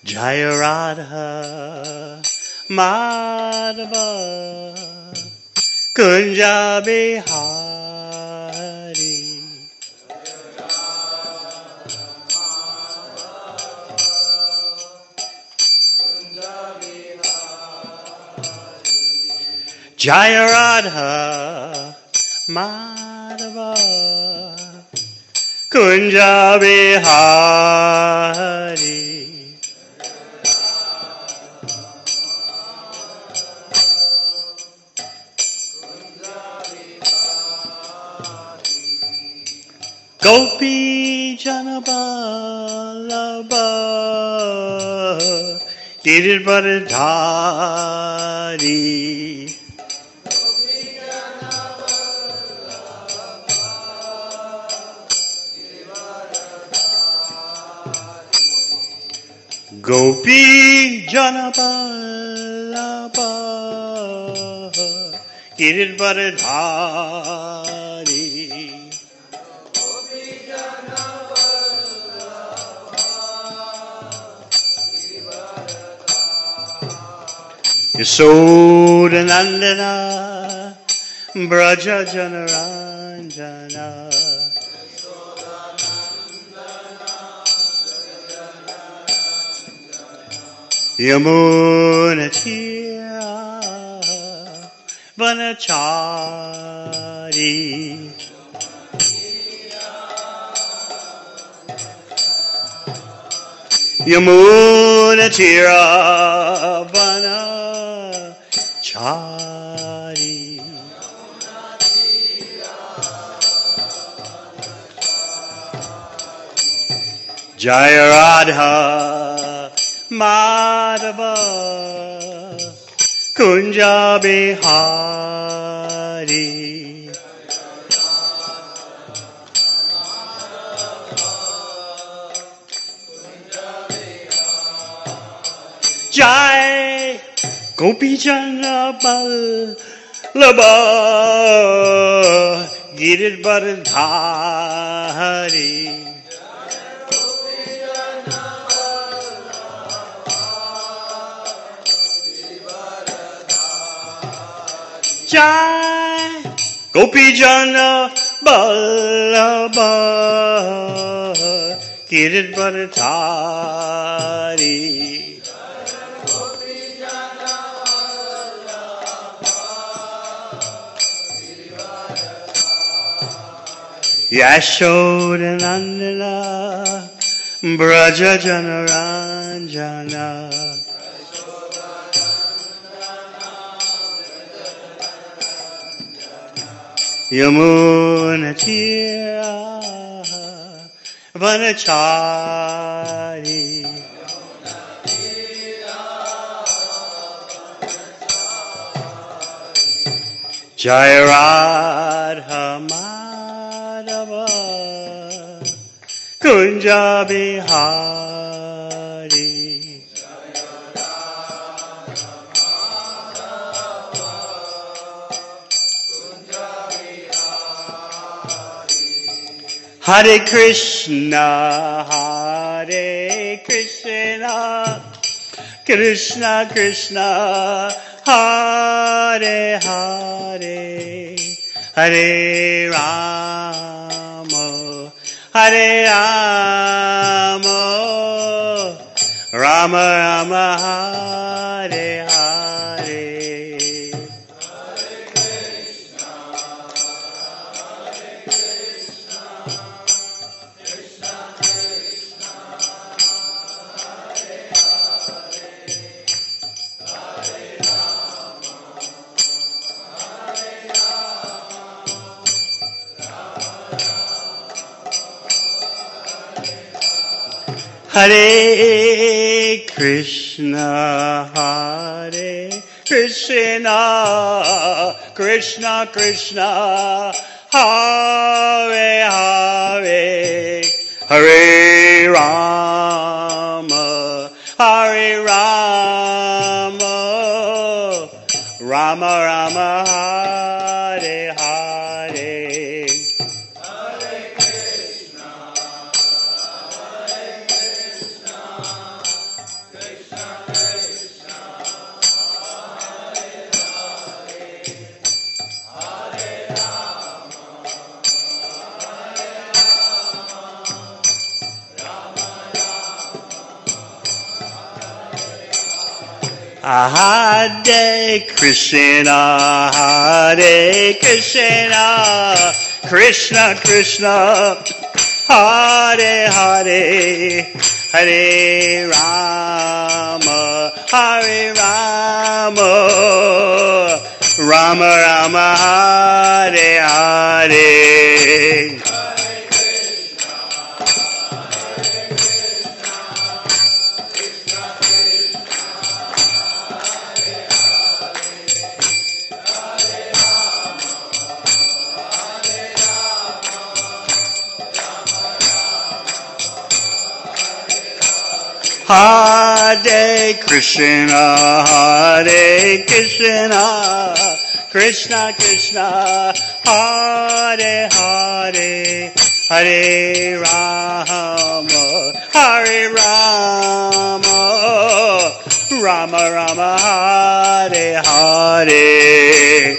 Jaya Radha Madhava Kunja Bihari. Jaya Radha Madhava Kunja Bihari. Gopi Janaballabha Giridvaradhari. Gopi Janaballabha Giridvaradhari. Yasodhanandana Braja Janaranjana Yamuna Tira Vanachari Yamuna Tira Vanachari Jaya Radha Madhava Kunja Bihari. Jai Gopi Janaballabha Giridvaradhari. Jai Gopi Janaballabha Giridvaradhari. Yashodhanandana Braja Janaranjana Yamuna Tira Vanachari Jaya Radha Madhava Kunja Bihari. Hare Krishna, Hare Krishna, Krishna Krishna, Hare Hare, Hare Rama, Hare Rama, Rama Rama, Hare Hare. Hare Krishna, Hare Krishna, Krishna Krishna, Hare Hare, Hare Rama, Hare Rama, Rama Rama, Hare Hare. Hare Krishna, Hare Krishna, Krishna Krishna, Hare Hare, Hare Rama, Hare Rama, Rama Rama, Hare Hare. Hare Krishna, Hare Krishna, Krishna Krishna, Hare Hare, Hare Rama, Hare Rama, Rama Rama, Hare Hare.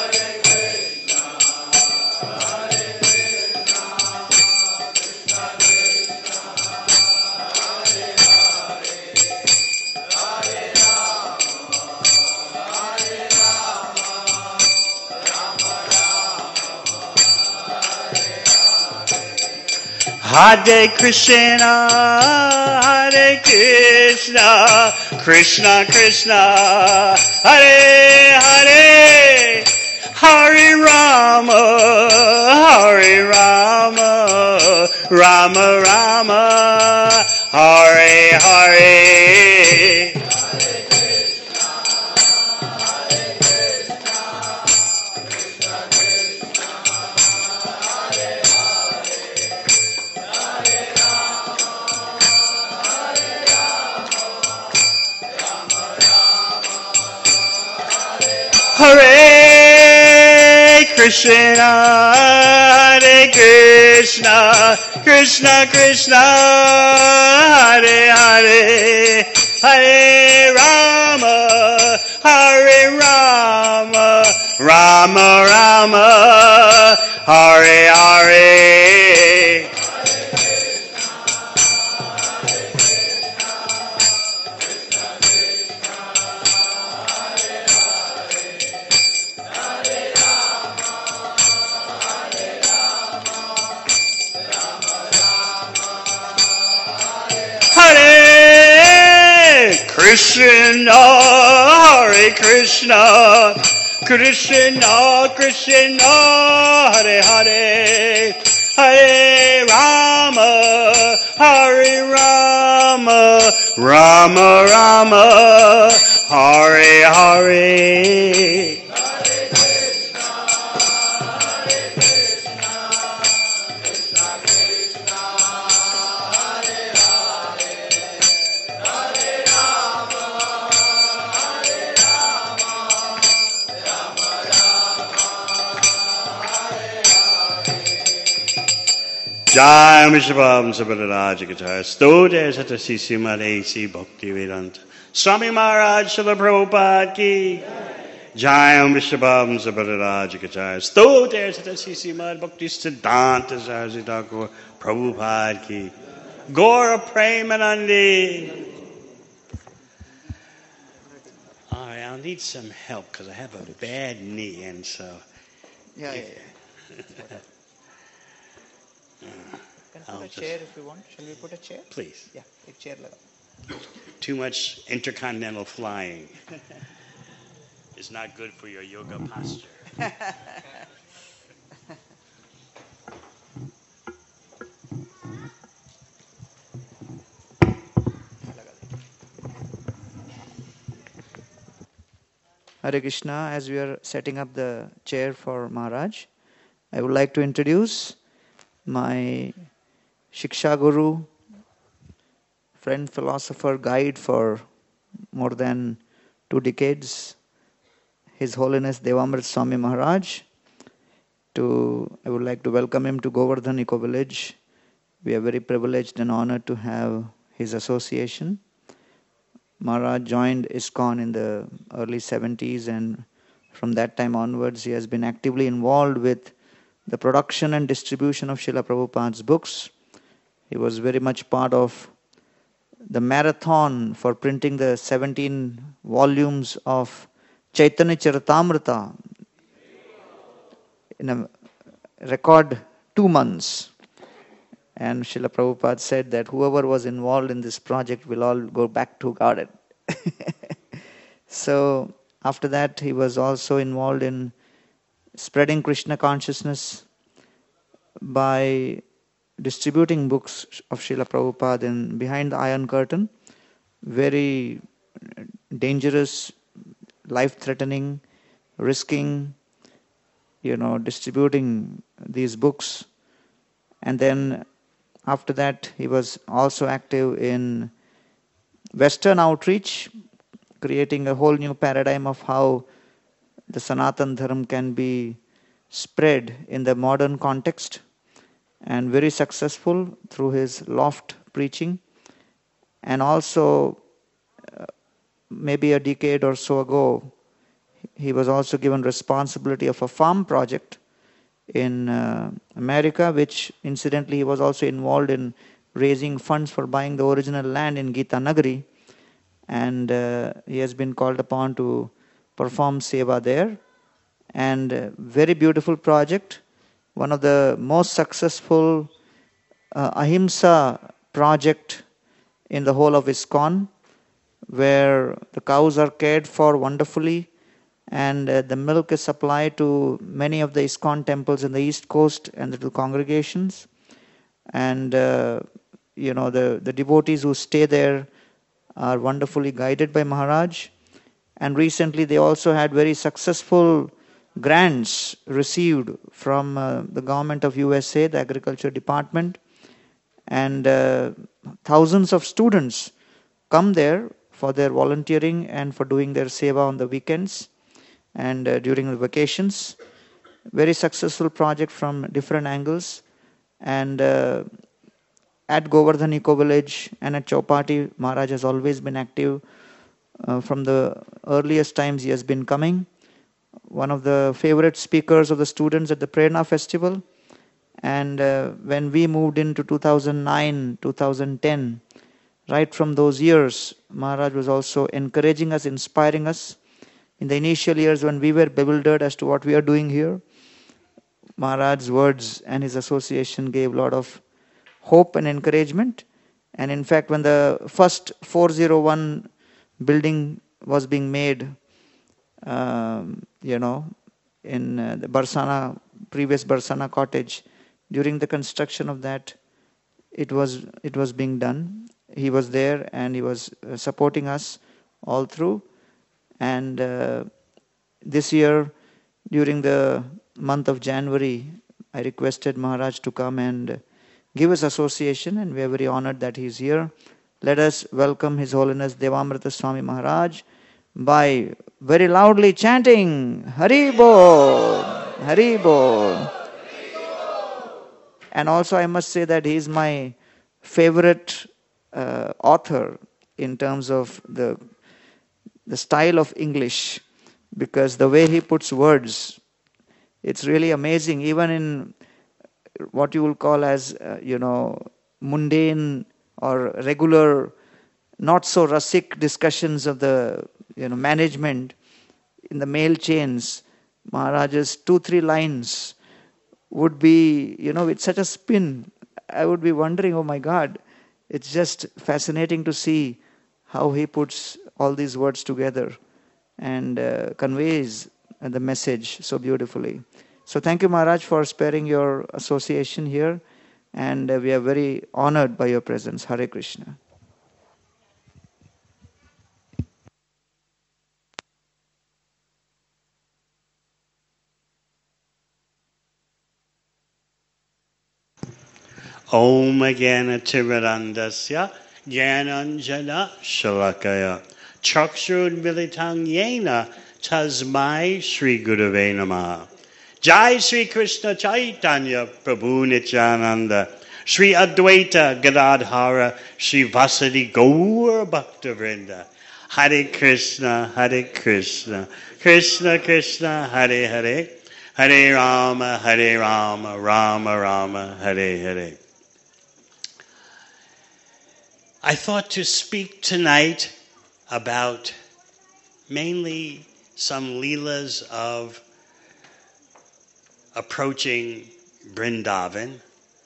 Hare Krishna, Hare Krishna, Krishna Krishna, Hare Hare, Hare Rama, Hare Rama, Rama Rama, Hare Hare. Hare Krishna, Hare Krishna, Krishna Krishna, Hare Hare, Hare Rama, Hare Rama, Rama Rama, Hare Hare. Hare Krishna, Hare Krishna, Krishna Krishna, Hare Hare, Hare Rama, Hare Rama, Rama Rama, Hare Hare. Jai Mishapam Sabharaj Gita Sto Jai Sata Sisi Madesi Bhakti Vedanta Swami Maharaj Srila Prabhupada Ki Jai Mishapam Sabharaj Gita Sto Jai Sata Sisi Mad Bhakti Siddhanta Saraswati Thakur Prabhupada Ki Gaura Premanandi. Alright, I'll need some help because I have a bad knee and so Yeah. Can put a chair if you want. Shall we put a chair? Please. Yeah, a chair. Too much intercontinental flying is not good for your yoga posture. Hare Krishna, as we are setting up the chair for Maharaj, I would like to introduce my Shiksha Guru, friend, philosopher, guide for more than 2 decades, His Holiness Devamrit Swami Maharaj. I would like to welcome him to Govardhan Eco Village. We are very privileged and honored to have his association. Maharaj joined ISKCON in the early 70s, and from that time onwards he has been actively involved with the production and distribution of Srila Prabhupada's books. He was very much part of the marathon for printing the 17 volumes of Chaitanya Charitamrita in a record 2 months. And Srila Prabhupada said that whoever was involved in this project will all go back to garden. So after that, he was also involved in spreading Krishna consciousness by distributing books of Srila Prabhupada in Behind the Iron Curtain. Very dangerous, life-threatening, risking, distributing these books. And then after that, he was also active in Western outreach, creating a whole new paradigm of how the Sanatan Dharma can be spread in the modern context, and very successful through his loft preaching. And also, maybe a decade or so ago, he was also given responsibility of a farm project in America, which incidentally he was also involved in raising funds for buying the original land in Gita Nagari. And he has been called upon to perform seva there. And very beautiful project. One of the most successful Ahimsa project in the whole of ISKCON, where the cows are cared for wonderfully, and the milk is supplied to many of the ISKCON temples in the East Coast and the congregations. And the devotees who stay there are wonderfully guided by Maharaj. And recently they also had very successful grants received from the government of USA, the Agriculture Department. And thousands of students come there for their volunteering and for doing their seva on the weekends and during the vacations. Very successful project from different angles. And at Govardhan Eco Village and at Chowpatty, Maharaj has always been active. From the earliest times he has been coming. One of the favorite speakers of the students at the Prerna Festival. And when we moved into 2009, 2010, right from those years, Maharaj was also encouraging us, inspiring us. In the initial years when we were bewildered as to what we are doing here, Maharaj's words and his association gave a lot of hope and encouragement. And in fact, when the first 401 building was being made, in the Barsana, previous Barsana cottage, during the construction of that, it was being done. He was there and he was supporting us all through. And this year, during the month of January, I requested Maharaj to come and give us association, and we are very honored that he is here. Let us welcome His Holiness Devamrita Swami Maharaj by very loudly chanting Hari Bol, Hari Bol. And also I must say that he is my favorite author in terms of the style of English, because the way he puts words, it's really amazing. Even in what you will call as, mundane or regular, not so rasik discussions of the management in the mail chains, Maharaj's 2-3 lines would be, with such a spin. I would be wondering, oh my God, it's just fascinating to see how he puts all these words together and conveys the message so beautifully. So thank you, Maharaj, for sparing your association here, and we are very honored by your presence. Hare Krishna. Om Jnana Timirandasya Jnananjana Shalakaya Chakshur Militang Yena Tasmai Sri Gurave Namaha. Jai Sri Krishna Chaitanya Prabhu Nityananda Sri Advaita Gadadhara Sri Vasadi Gaur Bhaktavrinda. Hare Krishna, Krishna Krishna, Hare Hare, Hare Rama, Rama Rama, Hare Hare. I thought to speak tonight about mainly some leelas of approaching Vrindavan,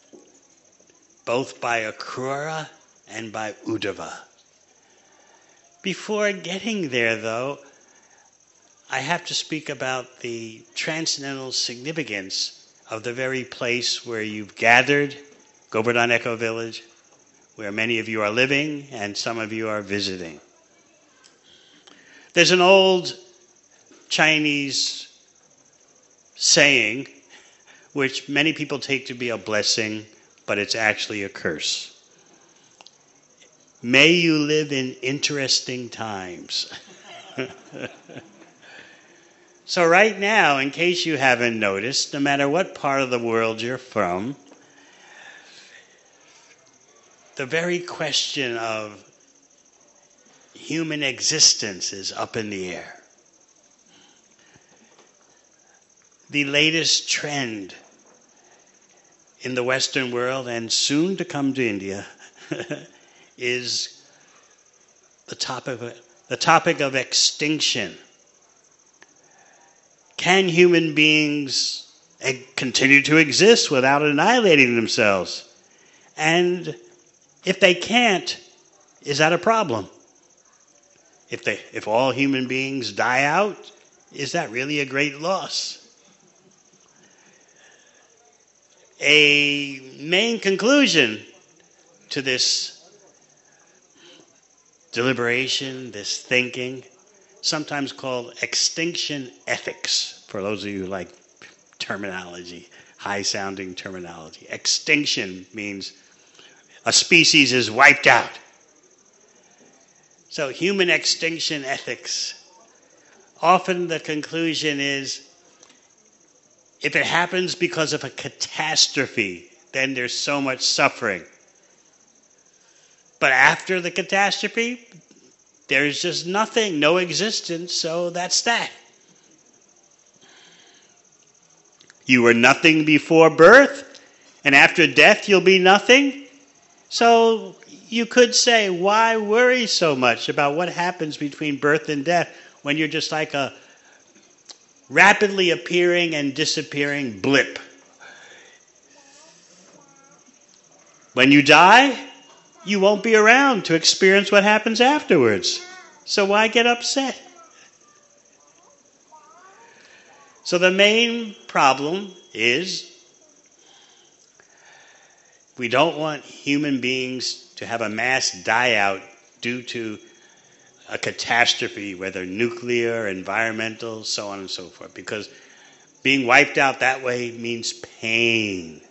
both by Akrura and by Uddhava. Before getting there, though, I have to speak about the transcendental significance of the very place where you've gathered, Govardhan Echo Village, where many of you are living and some of you are visiting. There's an old Chinese saying, which many people take to be a blessing, but it's actually a curse. May you live in interesting times. So right now, in case you haven't noticed, no matter what part of the world you're from, the very question of human existence is up in the air. The latest trend in the Western world, and soon to come to India, is the topic of extinction. Can human beings continue to exist without annihilating themselves? And if they can't, is that a problem? If all human beings die out, is that really a great loss? A main conclusion to this deliberation, this thinking, sometimes called extinction ethics, for those of you who like terminology, high-sounding terminology. Extinction means a species is wiped out. So human extinction ethics, often the conclusion is, if it happens because of a catastrophe, then there's so much suffering. But after the catastrophe, there's just nothing, no existence, so that's that. You were nothing before birth, and after death you'll be nothing. So you could say, why worry so much about what happens between birth and death when you're just like a rapidly appearing and disappearing blip? When you die, you won't be around to experience what happens afterwards. So why get upset? So the main problem is we don't want human beings to have a mass die-out due to a catastrophe, whether nuclear, environmental, so on and so forth, because being wiped out that way means pain.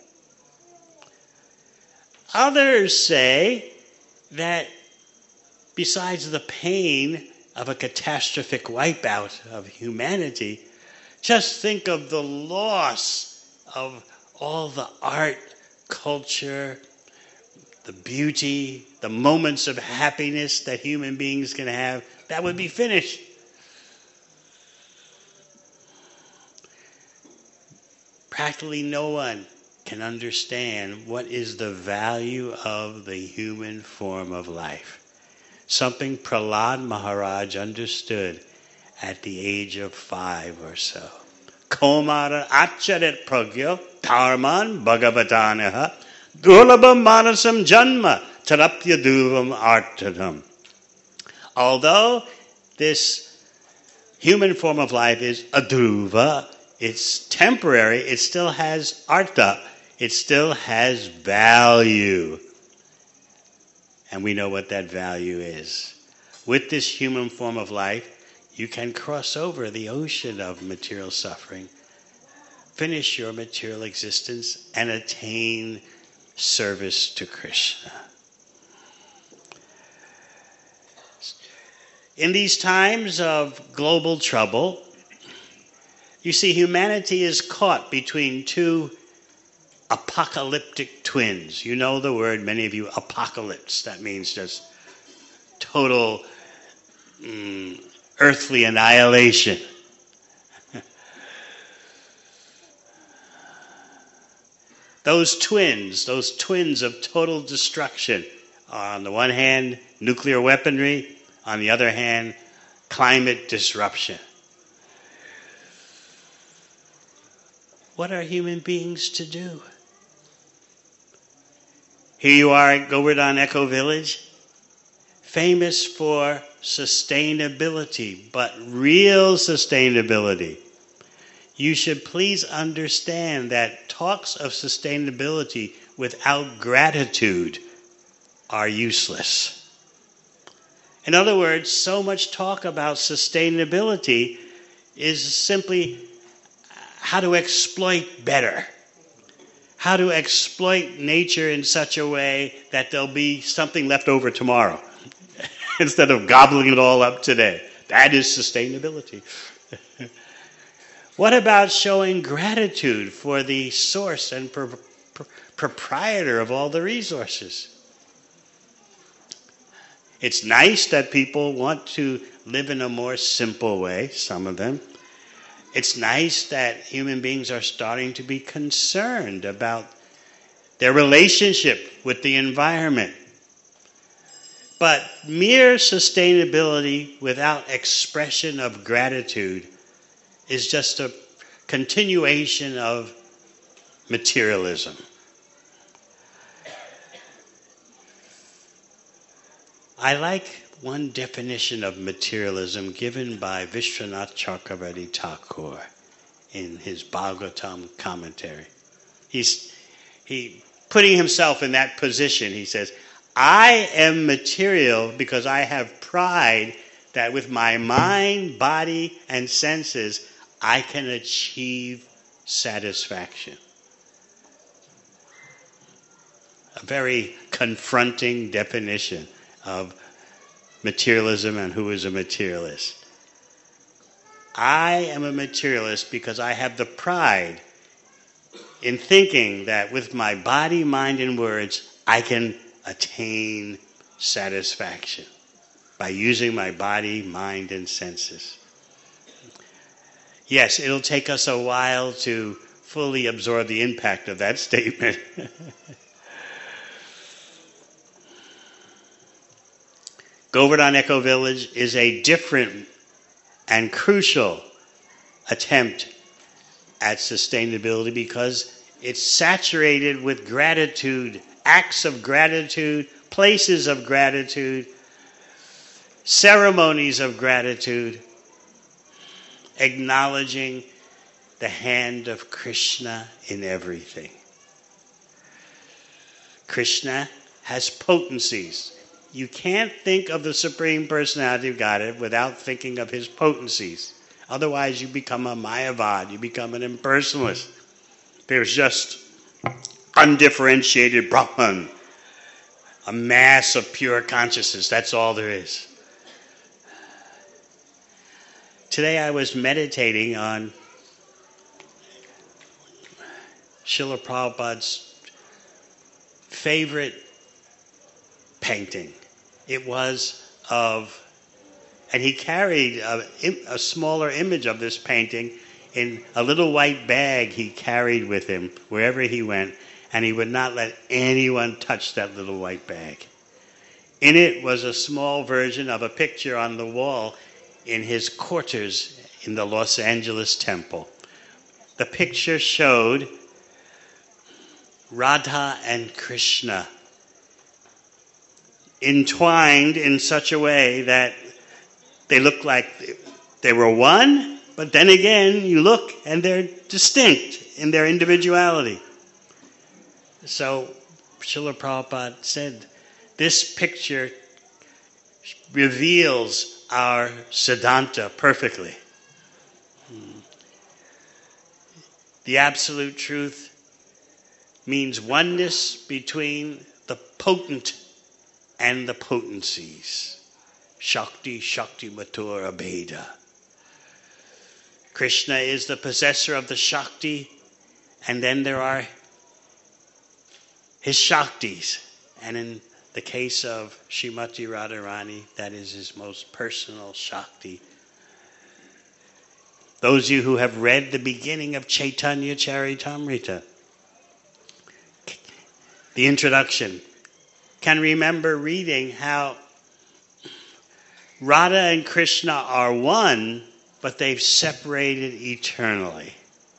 Others say that besides the pain of a catastrophic wipeout of humanity, just think of the loss of all the art, culture, the beauty, the moments of happiness that human beings can have. That would be finished. Practically no one can understand what is the value of the human form of life. Something Prahlad Maharaj understood at the age of 5 or so. Komara acharit pragyo dharman bhagavatanaha durlabham manasam janma tarapya duvam artadam. Although this human form of life is adruva, it's temporary, it still has artha, it still has value. And we know what that value is. With this human form of life, you can cross over the ocean of material suffering, finish your material existence, and attain service to Krishna. In these times of global trouble, you see, humanity is caught between two apocalyptic twins. You know the word, many of you, apocalypse. That means just total earthly annihilation. Those twins of total destruction On the one hand, nuclear weaponry. On the other hand, climate disruption. What are human beings to do? Here you are at Govardhan Eco Village, famous for sustainability, but real sustainability. You should please understand that talks of sustainability without gratitude are useless. In other words, so much talk about sustainability is simply how to exploit better, how to exploit nature in such a way that there'll be something left over tomorrow instead of gobbling it all up today. That is sustainability. What about showing gratitude for the source and proprietor of all the resources? It's nice that people want to live in a more simple way, some of them. It's nice that human beings are starting to be concerned about their relationship with the environment. But mere sustainability without expression of gratitude is just a continuation of materialism. I like one definition of materialism given by Vishwanath Chakravarti Thakur in his Bhagavatam commentary. He putting himself in that position, he says, I am material because I have pride that with my mind, body, and senses, I can achieve satisfaction. A very confronting definition of materialism and who is a materialist. I am a materialist because I have the pride in thinking that with my body, mind, and words, I can attain satisfaction by using my body, mind, and senses. Yes, it'll take us a while to fully absorb the impact of that statement. Govardhan Eco Village is a different and crucial attempt at sustainability because it's saturated with gratitude, acts of gratitude, places of gratitude, ceremonies of gratitude, acknowledging the hand of Krishna in everything. Krishna has potencies. You can't think of the Supreme Personality of Godhead without thinking of his potencies. Otherwise, you become a Mayavad, you become an impersonalist. There's just undifferentiated Brahman, a mass of pure consciousness. That's all there is. Today I was meditating on Srila Prabhupada's favorite painting. It was of, and he carried a smaller image of this painting in a little white bag he carried with him wherever he went, and he would not let anyone touch that little white bag. In it was a small version of a picture on the wall in his quarters in the Los Angeles temple. The picture showed Radha and Krishna entwined in such a way that they look like they were one, but then again you look and they're distinct in their individuality. So Srila Prabhupada said, this picture reveals our Siddhanta perfectly. The absolute truth means oneness between the potent and the potencies. Shakti, Shakti Mathura Abheda. Krishna is the possessor of the Shakti, and then there are his Shaktis. And in the case of Srimati Radharani, that is his most personal Shakti. Those of you who have read the beginning of Chaitanya Charitamrita, the introduction, can remember reading how Radha and Krishna are one, but they've separated eternally.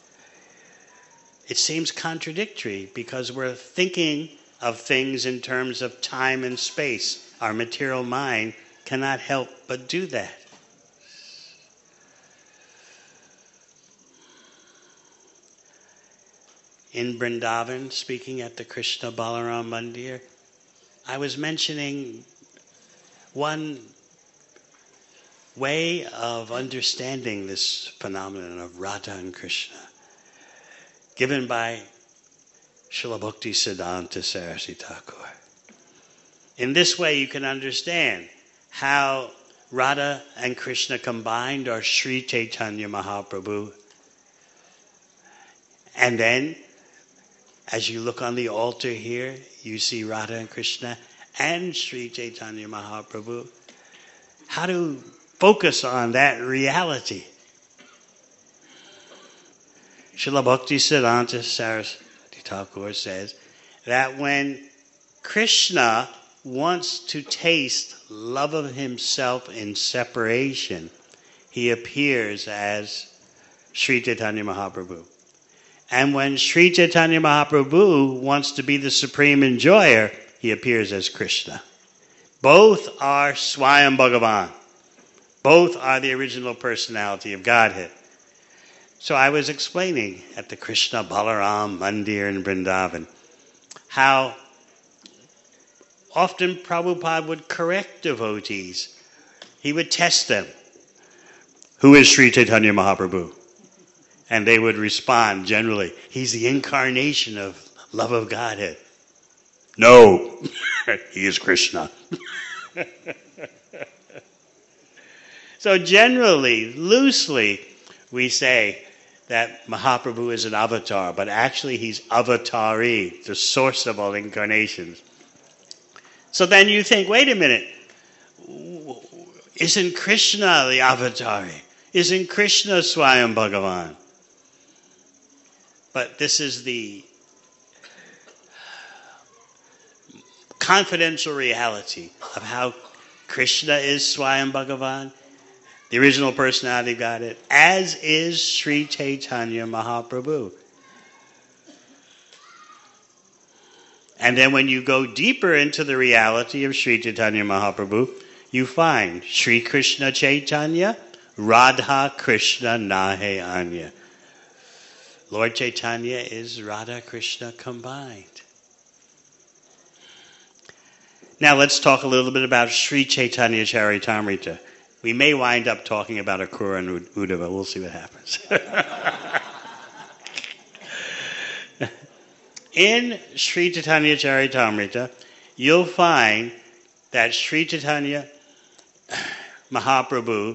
It seems contradictory because we're thinking of things in terms of time and space. Our material mind cannot help but do that. In Vrindavan, speaking at the Krishna Balaram Mandir, I was mentioning one way of understanding this phenomenon of Radha and Krishna, given by Srila Bhakti Siddhanta Saraswati Thakur. In this way you can understand how Radha and Krishna combined are Sri Chaitanya Mahaprabhu. And then, as you look on the altar here, you see Radha and Krishna and Sri Chaitanya Mahaprabhu. How to focus on that reality. Srila Bhakti Siddhanta Saraswati Thakur says that when Krishna wants to taste love of himself in separation, he appears as Sri Chaitanya Mahaprabhu. And when Sri Chaitanya Mahaprabhu wants to be the supreme enjoyer, he appears as Krishna. Both are Swayam Bhagavan. Both are the original personality of Godhead. So I was explaining at the Krishna Balaram Mandir in Vrindavan how often Prabhupada would correct devotees. He would test them. Who is Sri Chaitanya Mahaprabhu? And they would respond generally, he's the incarnation of love of Godhead. No, he is Krishna. So generally, loosely, we say that Mahaprabhu is an avatar, but actually he's Avatari, the source of all incarnations. So then you think, wait a minute, isn't Krishna the Avatari? Isn't Krishna Swayam Bhagavan? But this is the confidential reality of how Krishna is Swayam Bhagavan, the original personality of Godhead, as is Sri Chaitanya Mahaprabhu. And then when you go deeper into the reality of Sri Chaitanya Mahaprabhu, you find Sri Krishna Chaitanya, Radha Krishna Nahe Anya. Lord Chaitanya is Radha Krishna combined. Now let's talk a little bit about Sri Chaitanya Charitamrita. We may wind up talking about Akrura and Uddhava. We'll see what happens. In Sri Chaitanya Charitamrita, you'll find that Sri Chaitanya Mahaprabhu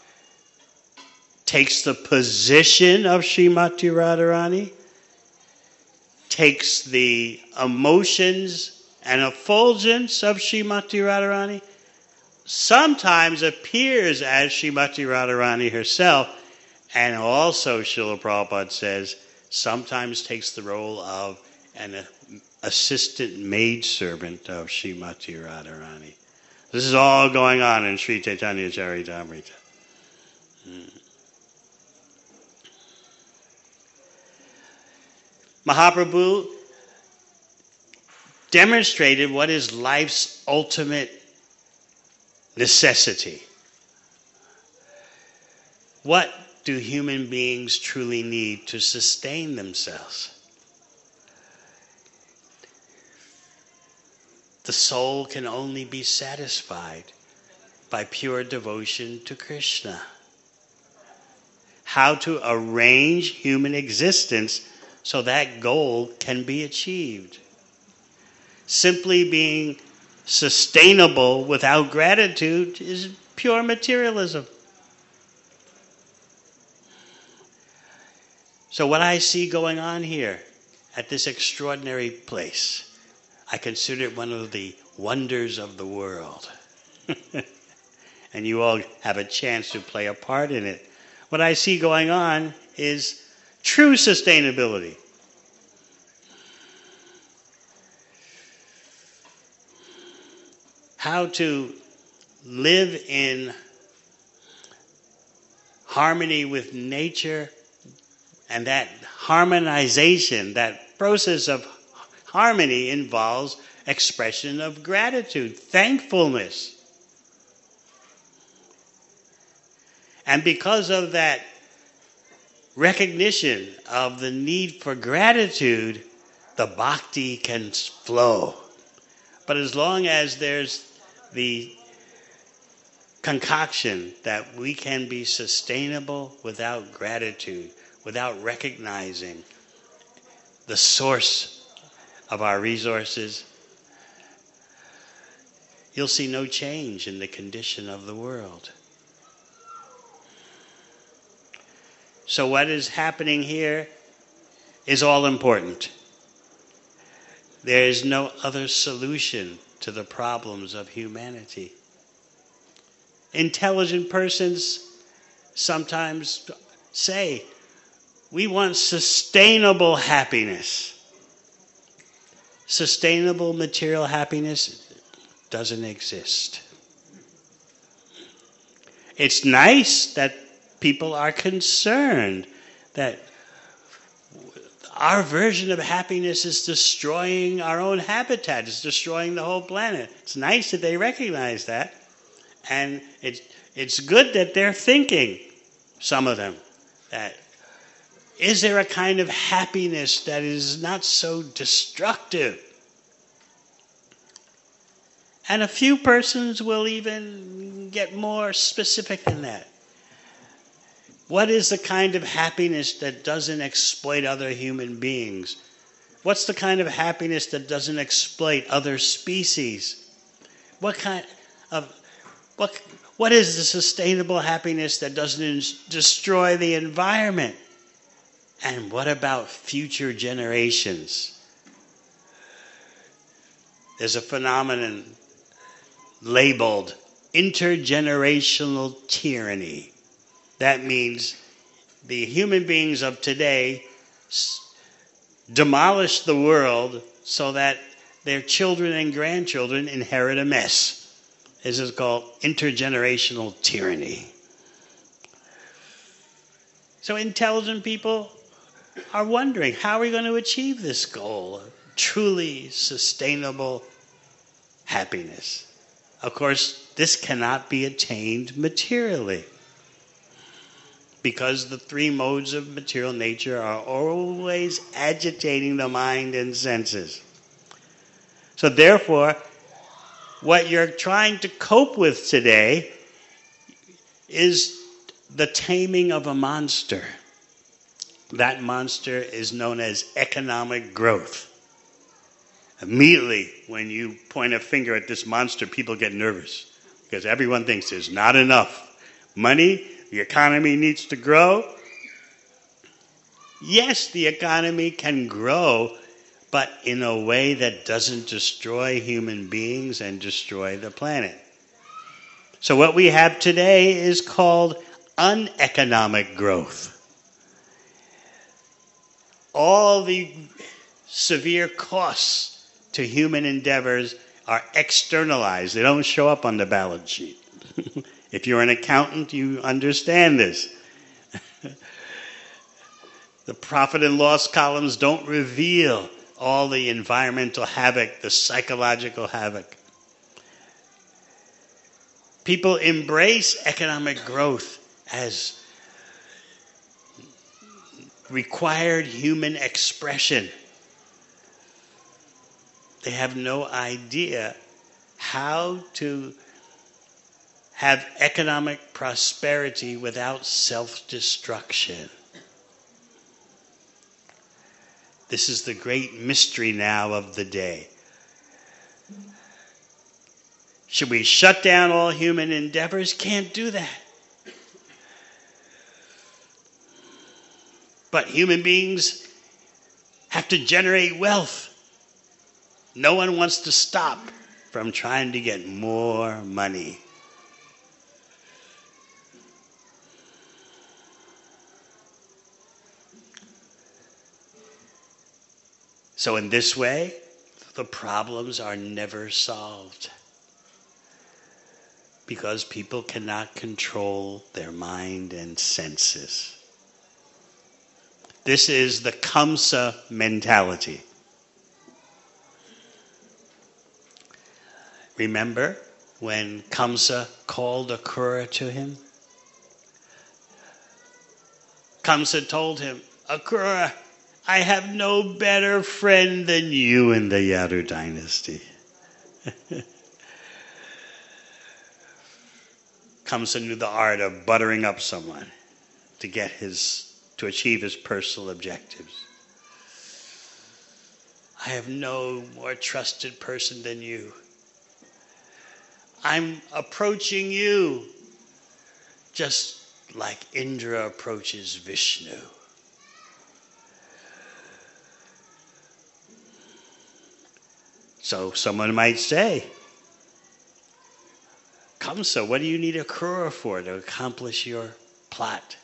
takes the position of Srimati Radharani, takes the emotions and effulgence of Srimati Radharani, sometimes appears as Srimati Radharani herself, and also, Srila Prabhupada says, sometimes takes the role of an assistant maidservant of Srimati Radharani. This is all going on in Sri Chaitanya Charitamrita. Mahaprabhu demonstrated what is life's ultimate necessity. What do human beings truly need to sustain themselves? The soul can only be satisfied by pure devotion to Krishna. How to arrange human existence so that goal can be achieved. Simply being sustainable without gratitude is pure materialism. So what I see going on here at this extraordinary place, I consider it one of the wonders of the world. And you all have a chance to play a part in it. What I see going on is true sustainability. how to live in harmony with nature, and that harmonization, that process of harmony involves expression of gratitude, thankfulness. And because of that recognition of the need for gratitude, the bhakti can flow. But as long as there's the concoction that we can be sustainable without gratitude, without recognizing the source of our resources, you'll see no change in the condition of the world. So what is happening here is all important. There is no other solution to the problems of humanity. Intelligent persons sometimes say, we want sustainable happiness. Sustainable material happiness doesn't exist. It's nice that people are concerned that our version of happiness is destroying our own habitat, it's destroying the whole planet. It's nice that they recognize that. And it's good that they're thinking, some of them, that is there a kind of happiness that is not so destructive? And a few persons will even get more specific than that. What is the kind of happiness that doesn't exploit other human beings? What's the kind of happiness that doesn't exploit other species? What is the sustainable happiness that doesn't destroy the environment? And what about future generations? There's a phenomenon labeled intergenerational tyranny. That means the human beings of today demolish the world so that their children and grandchildren inherit a mess. This is called intergenerational tyranny. So intelligent people are wondering, how are we going to achieve this goal of truly sustainable happiness? Of course, this cannot be attained materially, because the three modes of material nature are always agitating the mind and senses. So therefore, what you're trying to cope with today is the taming of a monster. That monster is known as economic growth. Immediately, when you point a finger at this monster, people get nervous because everyone thinks there's not enough money, the economy needs to grow. Yes, the economy can grow, but in a way that doesn't destroy human beings and destroy the planet. So what we have today is called uneconomic growth. All the severe costs to human endeavors are externalized. They don't show up on the balance sheet. If you're an accountant, you understand this. The profit and loss columns don't reveal all the environmental havoc, the psychological havoc. People embrace economic growth as required human expression. They have no idea how to have economic prosperity without self-destruction. This is the great mystery now of the day. Should we shut down all human endeavors? Can't do that. But human beings have to generate wealth. No one wants to stop from trying to get more money. So in this way, the problems are never solved. because people cannot control their mind and senses. This is the Kamsa mentality. Remember when Kamsa called Akrura to him? Kamsa told him, Akrura, I have no better friend than you in the Yadu dynasty. Kamsa knew the art of buttering up someone to achieve his personal objectives. I have no more trusted person than you. I'm approaching you just like Indra approaches Vishnu. So someone might say, Kamsa, what do you need Akrura for to accomplish your plot?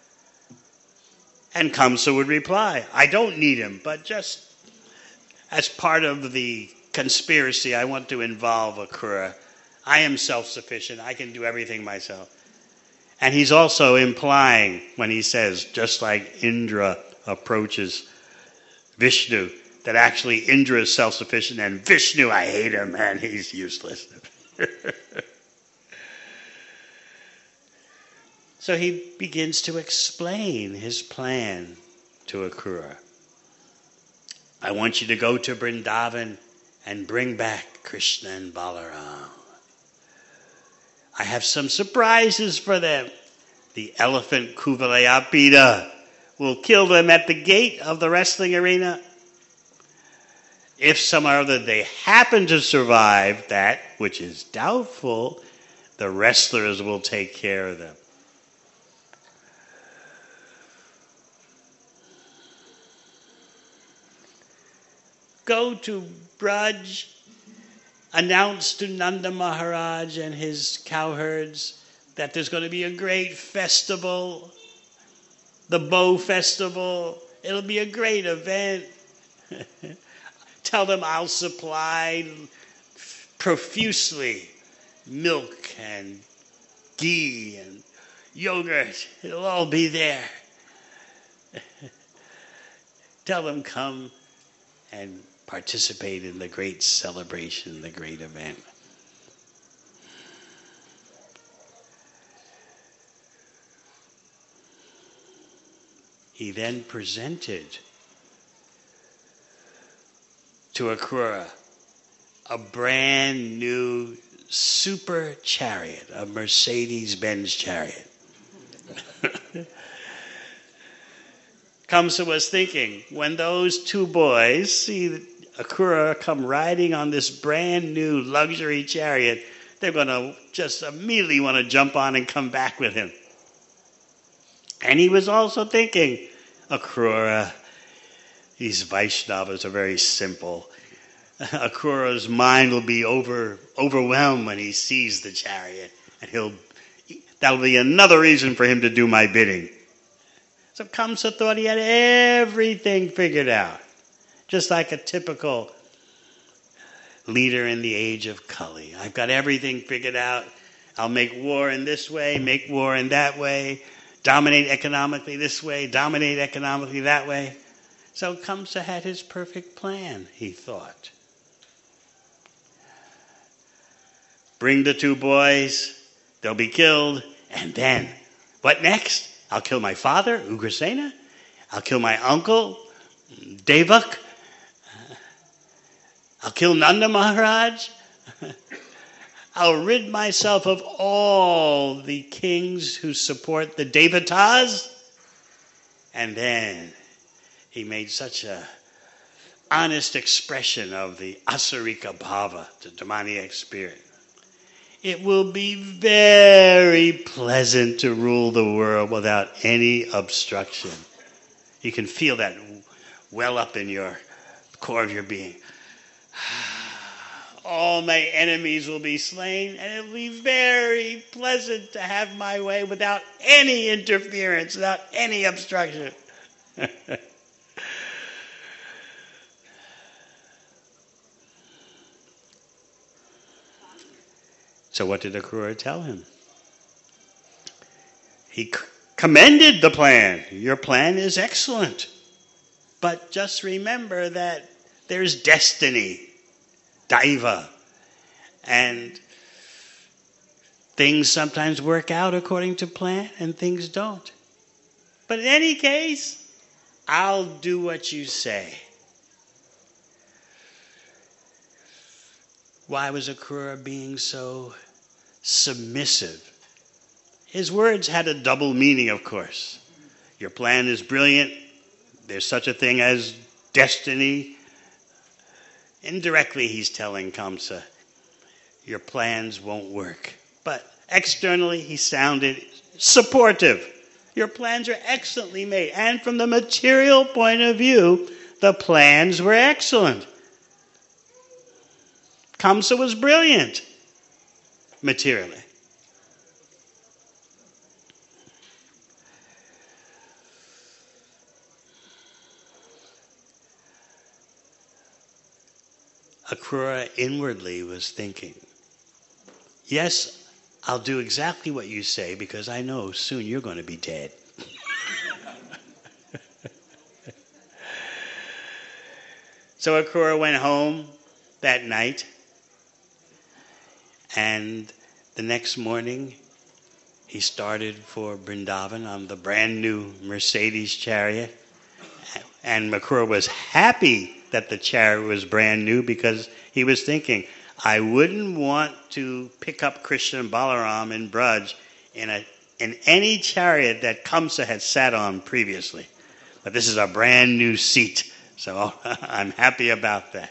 And Kamsa would reply, I don't need him, but just as part of the conspiracy, I want to involve Akrura. I am self-sufficient. I can do everything myself. And he's also implying when he says, just like Indra approaches Vishnu, that actually Indra is self-sufficient and Vishnu, I hate him, man, he's useless. So he begins to explain his plan to Akrura. I want you to go to Vrindavan and bring back Krishna and Balaram. I have some surprises for them. The elephant Kuvalayapida will kill them at the gate of the wrestling arena. If somehow or other they happen to survive that, which is doubtful, the wrestlers will take care of them. Go to Braj, announce to Nanda Maharaj and his cowherds that there's going to be a great festival, the Bow Festival. It'll be a great event. Tell them I'll supply profusely milk and ghee and yogurt. It'll all be there. Tell them come and participate in the great celebration, the great event. He then presented to Akrura a brand new super chariot, a Mercedes-Benz chariot. Kamsa was thinking, when those two boys see Akrura come riding on this brand new luxury chariot, they're going to just immediately want to jump on and come back with him. And he was also thinking, Akrura, these Vaishnavas are very simple. Akrura's mind will be overwhelmed when he sees the chariot, and that'll be another reason for him to do my bidding. So Kamsa thought he had everything figured out, just like a typical leader in the age of Kali. I've got everything figured out. I'll make war in this way, make war in that way, dominate economically this way, dominate economically that way. So Kamsa had his perfect plan, he thought. Bring the two boys, they'll be killed, and then, what next? I'll kill my father, Ugrasena. I'll kill my uncle, Devak. I'll kill Nanda Maharaj. I'll rid myself of all the kings who support the Devatas. And then he made such a honest expression of the Asarika Bhava, the demoniac spirit. It will be very pleasant to rule the world without any obstruction. You can feel that well up in your core of your being. All my enemies will be slain, and it will be very pleasant to have my way without any interference, without any obstruction. So what did Akrura tell him? He commended the plan. Your plan is excellent. But just remember that there's destiny, daiva, and things sometimes work out according to plan and things don't. But in any case, I'll do what you say. Why was Akrura being so submissive? His words had a double meaning, of course. Your plan is brilliant. There's such a thing as destiny. Indirectly, he's telling Kamsa, your plans won't work. But externally, he sounded supportive. Your plans are excellently made. And from the material point of view, the plans were excellent. Kamsa was brilliant, materially. Akrura inwardly was thinking, yes, I'll do exactly what you say because I know soon you're going to be dead. So Akrura went home that night, and the next morning he started for Vrindavan on the brand new Mercedes chariot. And Akrura was happy that the chariot was brand new because he was thinking, I wouldn't want to pick up Krishna and Balaram in Braj in any chariot that Kamsa had sat on previously. But this is a brand new seat, so I'm happy about that.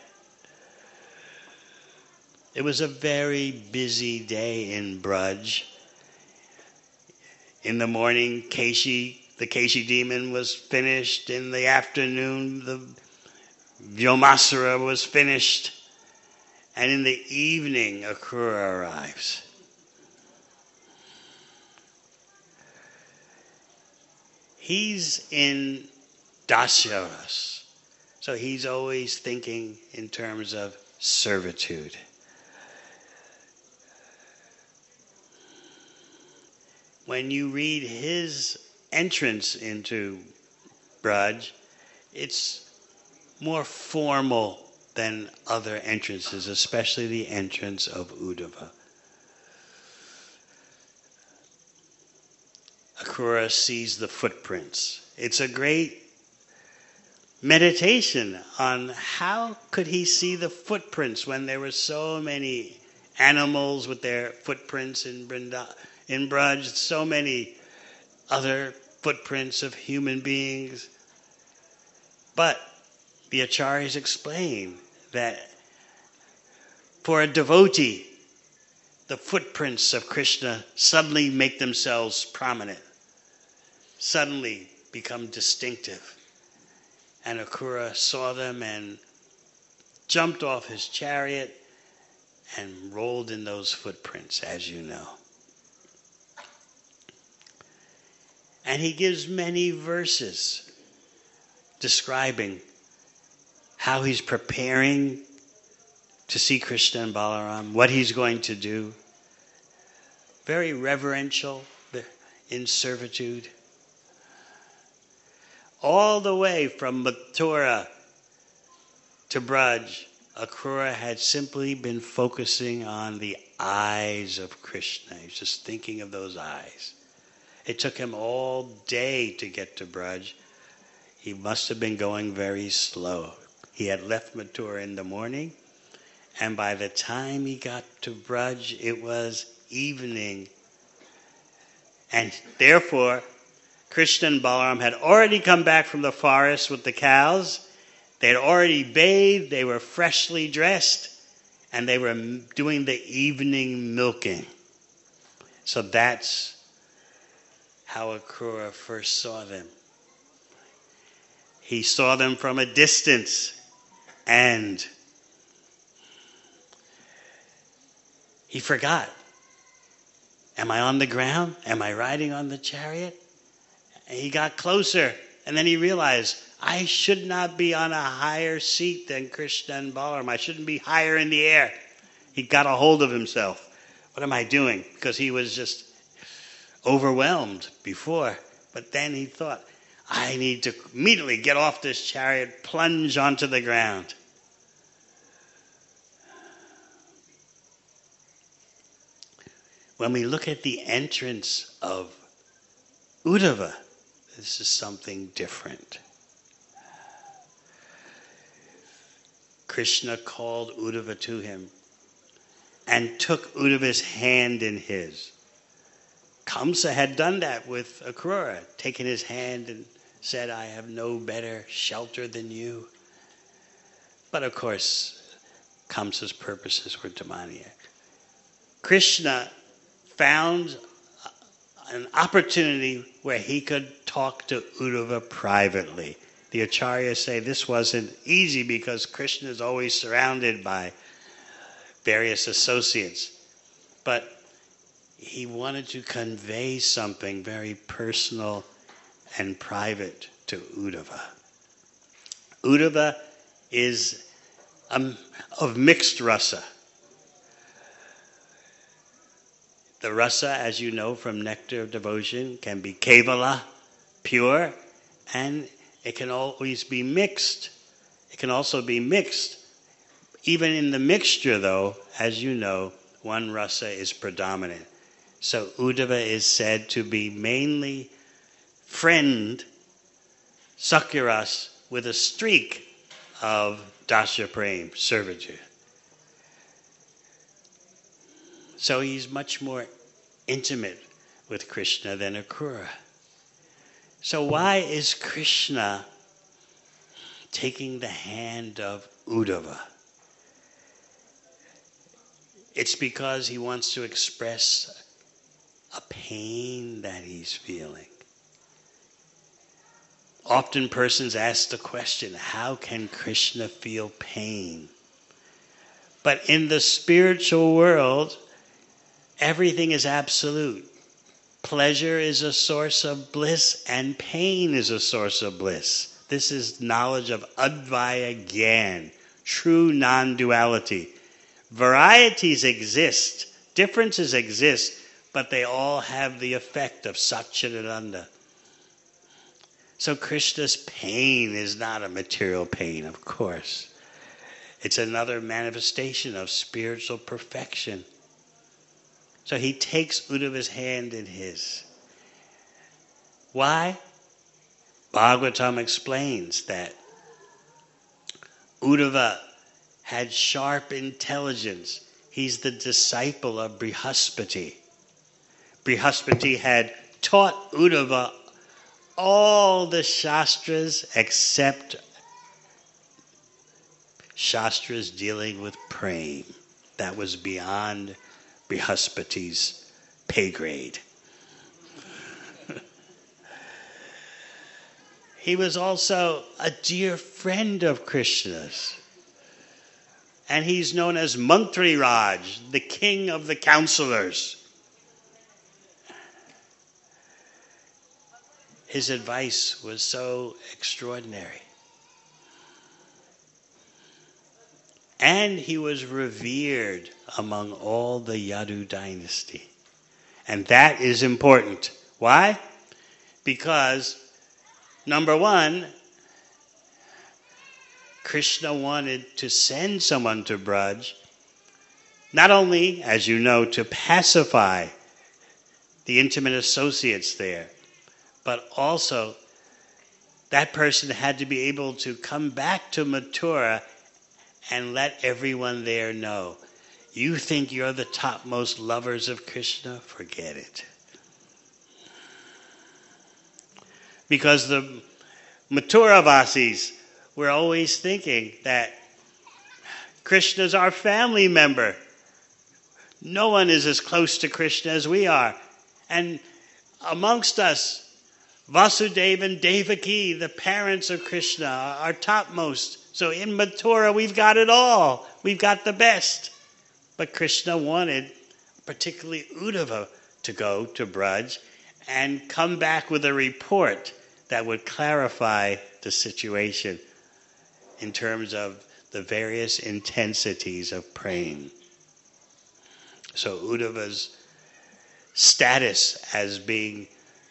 It was a very busy day in Braj. In the morning, the Keshi demon was finished. In the afternoon, the Vyomasura was finished. And in the evening, Akrura arrives. He's in Dasyaras. So he's always thinking in terms of servitude. When you read his entrance into Braj, it's more formal than other entrances, especially the entrance of Uddhava. Akrura sees the footprints. It's a great meditation on how could he see the footprints when there were so many animals with their footprints in Braj, so many other footprints of human beings. But the acharyas explain that for a devotee, the footprints of Krishna suddenly make themselves prominent, suddenly become distinctive. And Akrura saw them and jumped off his chariot and rolled in those footprints, as you know. And he gives many verses describing how he's preparing to see Krishna and Balaram, what he's going to do. Very reverential in servitude. All the way from Mathura to Braj, Akrura had simply been focusing on the eyes of Krishna. He was just thinking of those eyes. It took him all day to get to Braj. He must have been going very slow. He had left Mathura in the morning, and by the time he got to Braj, it was evening. And therefore, Krishna and Balaram had already come back from the forest with the cows. They had already bathed, they were freshly dressed, and they were doing the evening milking. So that's how Akrura first saw them. He saw them from a distance, and he forgot. Am I on the ground? Am I riding on the chariot? And he got closer, and then he realized, I should not be on a higher seat than Krishna and Balaram. I shouldn't be higher in the air. He got a hold of himself. what am I doing? Because he was just overwhelmed before. But then he thought, I need to immediately get off this chariot, plunge onto the ground. When we look at the entrance of Uddhava, this is something different. Krishna called Uddhava to him and took Uddhava's hand in his. Kamsa had done that with Akrura, taken his hand and said, I have no better shelter than you. But of course, Kamsa's purposes were demoniac. Krishna found an opportunity where he could talk to Uddhava privately. The acharyas say this wasn't easy because Krishna is always surrounded by various associates. But he wanted to convey something very personal and private to Uddhava. Uddhava is of mixed rasa. The rasa, as you know from Nectar of Devotion, can be kevala, pure, and it can always be mixed. It can also be mixed. Even in the mixture, though, as you know, one rasa is predominant. So Uddhava is said to be mainly friend, Sakyaras, with a streak of Dasya Prem, servitude. So he's much more intimate with Krishna than Akrura. So why is Krishna taking the hand of Uddhava? It's because he wants to express a pain that he's feeling. Often persons ask the question, how can Krishna feel pain? But in the spiritual world, everything is absolute. Pleasure is a source of bliss and pain is a source of bliss. This is knowledge of Advaya Gyan, true non-duality. Varieties exist, differences exist, but they all have the effect of Satchidananda. So Krishna's pain is not a material pain, of course. It's another manifestation of spiritual perfection. So he takes Uddhava's hand in his. Why? Bhagavatam explains that Uddhava had sharp intelligence. He's the disciple of Brihaspati. Brihaspati had taught Uddhava all the Shastras except Shastras dealing with Prem. That was beyond Brihaspati's pay grade. He was also a dear friend of Krishna's. And he's known as Mantri Raj, the king of the counselors. His advice was so extraordinary. And he was revered among all the Yadu dynasty. And that is important. Why? Because, number one, Krishna wanted to send someone to Braj, not only, as you know, to pacify the intimate associates there, but also that person had to be able to come back to Mathura and let everyone there know. You think you're the topmost lovers of Krishna? Forget it. Because the Mathuravasis were always thinking that Krishna's our family member. No one is as close to Krishna as we are. And amongst us, Vasudeva and Devaki, the parents of Krishna, are topmost. So in Mathura, we've got it all. We've got the best. But Krishna wanted, particularly Uddhava, to go to Braj and come back with a report that would clarify the situation in terms of the various intensities of praying. So Uddhava's status as being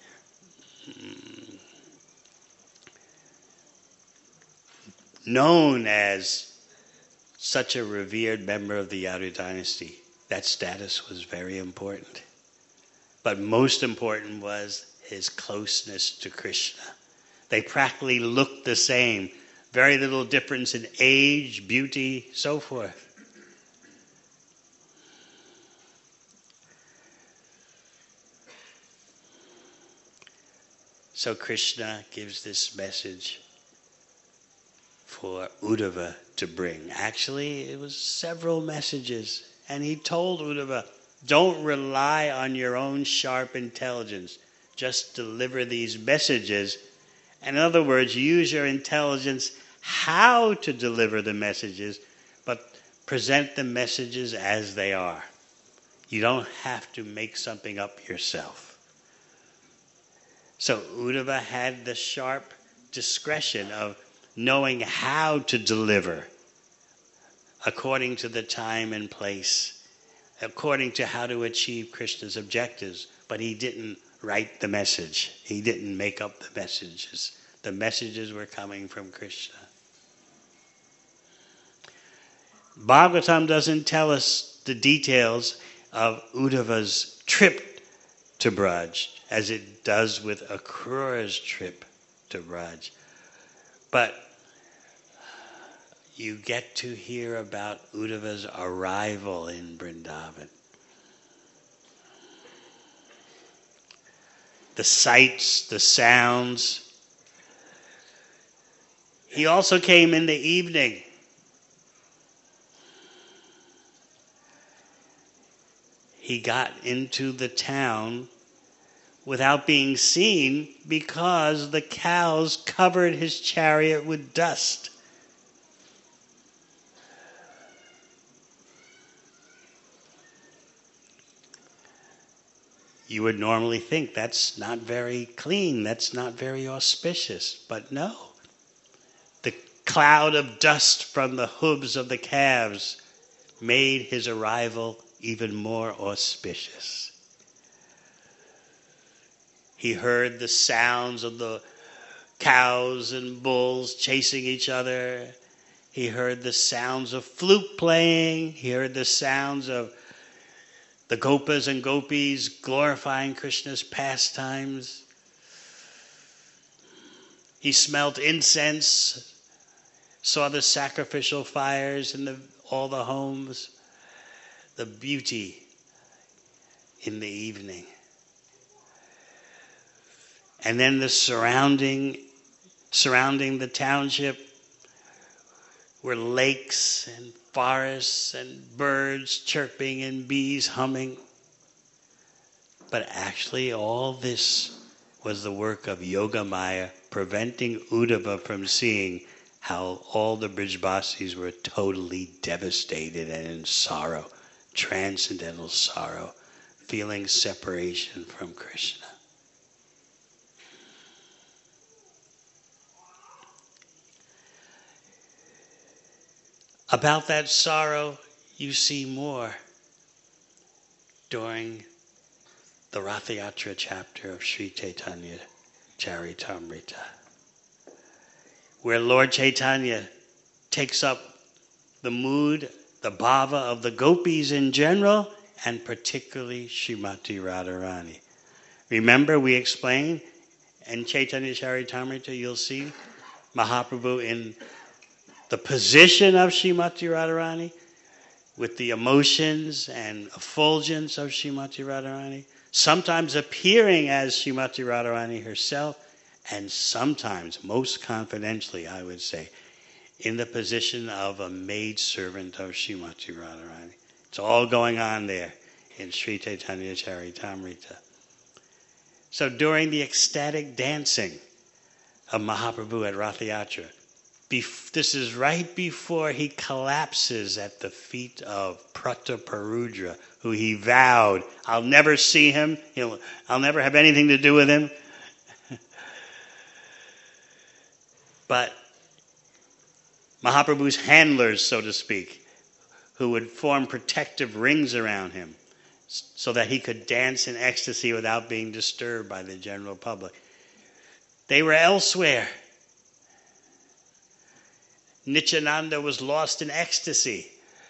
known as such a revered member of the Yadu dynasty, that status was very important. But most important was his closeness to Krishna. They practically looked the same. Very little difference in age, beauty, so forth. So Krishna gives this message for Uddhava to bring. Actually, it was several messages. And he told Uddhava, don't rely on your own sharp intelligence. Just deliver these messages. And in other words, use your intelligence how to deliver the messages, but present the messages as they are. You don't have to make something up yourself. So Uddhava had the sharp discretion of knowing how to deliver according to the time and place, according to how to achieve Krishna's objectives. But he didn't write the message. He didn't make up the messages. The messages were coming from Krishna. Bhagavatam doesn't tell us the details of Uddhava's trip to Braj, as it does with Akrura's trip to Braj. But you get to hear about Uddhava's arrival in Vrindavan. The sights, the sounds. He also came in the evening. He got into the town without being seen because the cows covered his chariot with dust. You would normally think that's not very clean, that's not very auspicious, but no. The cloud of dust from the hooves of the calves made his arrival even more auspicious. He heard the sounds of the cows and bulls chasing each other. He heard the sounds of flute playing. He heard the sounds of the gopas and gopis glorifying Krishna's pastimes. He smelt incense, saw the sacrificial fires in all the homes, the beauty in the evening. And then the surrounding the township were lakes and forests and birds chirping and bees humming. But actually all this was the work of Yogamaya, preventing Uddhava from seeing how all the Brijbasis were totally devastated and in sorrow, transcendental sorrow, feeling separation from Krishna. About that sorrow, you see more during the Ratha Yatra chapter of Sri Chaitanya Charitamrita, where Lord Chaitanya takes up the mood, the bhava of the gopis in general, and particularly Srimati Radharani. Remember, we explained in Chaitanya Charitamrita, you'll see Mahaprabhu in the position of Srimati Radharani, with the emotions and effulgence of Srimati Radharani, sometimes appearing as Srimati Radharani herself, and sometimes, most confidentially, I would say, in the position of a maidservant of Srimati Radharani. It's all going on there in Sri Chaitanya Charitamrita. So during the ecstatic dancing of Mahaprabhu at Ratha Yatra, this is right before he collapses at the feet of Prataparudra, who he vowed, I'll never see him, I'll never have anything to do with him. But Mahaprabhu's handlers, so to speak, who would form protective rings around him, so that he could dance in ecstasy without being disturbed by the general public. They were elsewhere. Nityananda was lost in ecstasy.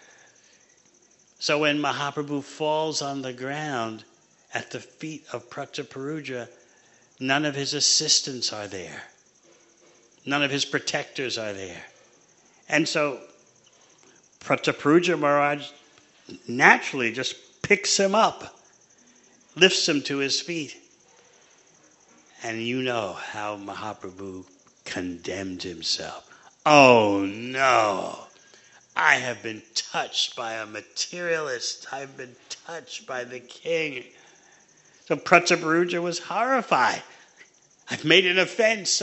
So when Mahaprabhu falls on the ground at the feet of Prataparudra, none of his assistants are there. None of his protectors are there. And so Prataparudra Maharaj naturally just picks him up, lifts him to his feet. And you know how Mahaprabhu condemned himself. Oh no, I have been touched by a materialist. I've been touched by the king. So Prataparudra was horrified. I've made an offense.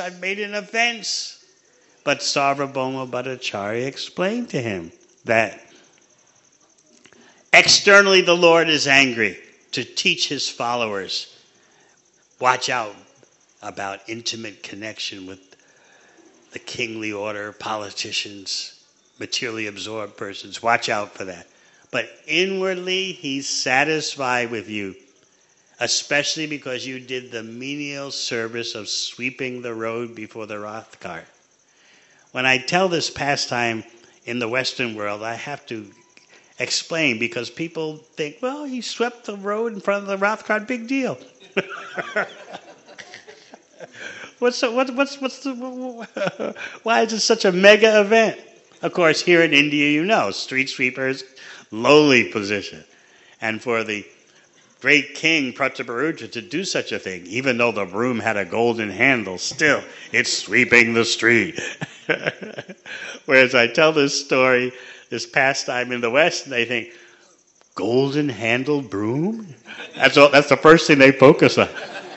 But Sarvabhauma Bhattacharya explained to him that externally the Lord is angry to teach his followers. Watch out about intimate connection with the kingly order, politicians, materially absorbed persons. Watch out for that. But inwardly, he's satisfied with you, especially because you did the menial service of sweeping the road before the wrath cart. When I tell this pastime in the Western world, I have to explain, because people think, well, he swept the road in front of the wrath cart, big deal. Why is it such a mega event? Of course, here in India, you know, street sweepers, lowly position. And for the great king Prataparudra to do such a thing, even though the broom had a golden handle, still, it's sweeping the street. Whereas I tell this story, this pastime in the West, and they think, golden-handled broom? That's the first thing they focus on.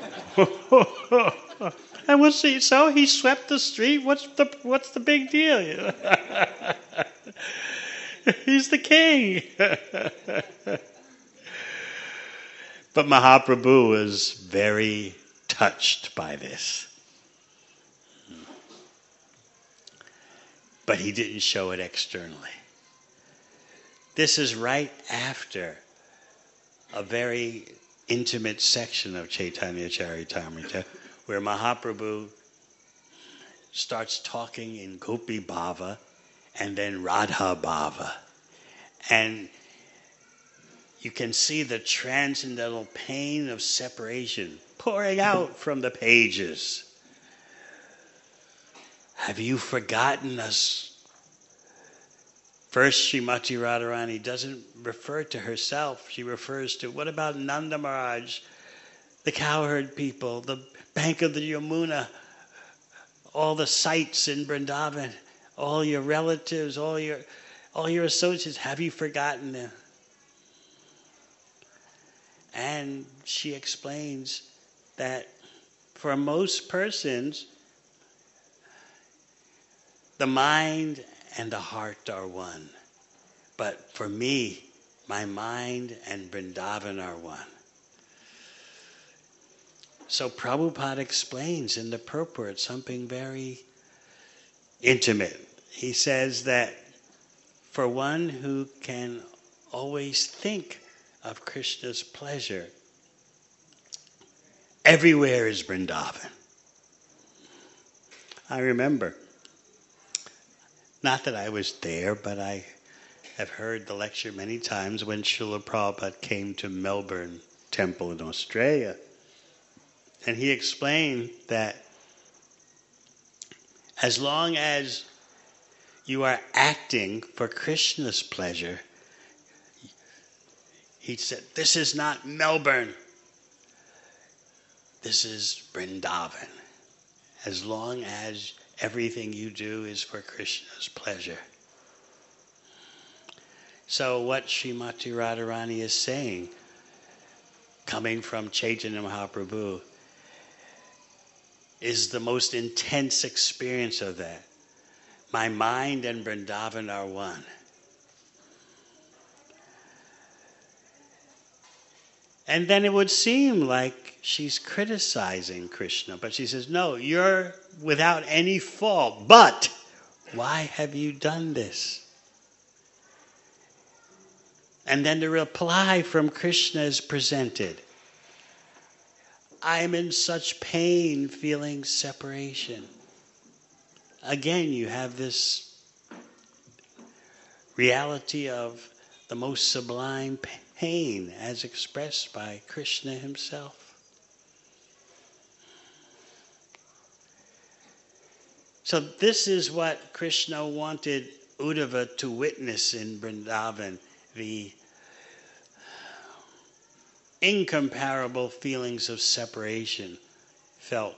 And so he swept the street. What's the big deal? He's the king. But Mahaprabhu was very touched by this. But he didn't show it externally. This is right after a very intimate section of Chaitanya Charitamrita, where Mahaprabhu starts talking in Gopi Bhava and then Radha Bhava. And you can see the transcendental pain of separation pouring out from the pages. Have you forgotten us? First, Srimati Radharani doesn't refer to herself. She refers to, what about Nanda Maharaj, the cowherd people, the bank of the Yamuna, all the sites in Vrindavan, all your relatives, all your associates? Have you forgotten them? And she explains that for most persons, the mind and the heart are one. But for me, my mind and Vrindavan are one. So Prabhupada explains in the purport something very intimate. He says that for one who can always think of Krishna's pleasure, everywhere is Vrindavan. I remember, not that I was there, but I have heard the lecture many times when Srila Prabhupada came to Melbourne Temple in Australia. And he explained that as long as you are acting for Krishna's pleasure, he said, this is not Melbourne. This is Vrindavan. As long as everything you do is for Krishna's pleasure. So what Srimati Radharani is saying, coming from Chaitanya Mahaprabhu, is the most intense experience of that. My mind and Vrindavan are one. And then it would seem like she's criticizing Krishna, but she says, no, you're without any fault, but why have you done this? And then the reply from Krishna is presented. I'm in such pain feeling separation. Again, you have this reality of the most sublime pain as expressed by Krishna himself. So this is what Krishna wanted Uddhava to witness in Vrindavan, the incomparable feelings of separation felt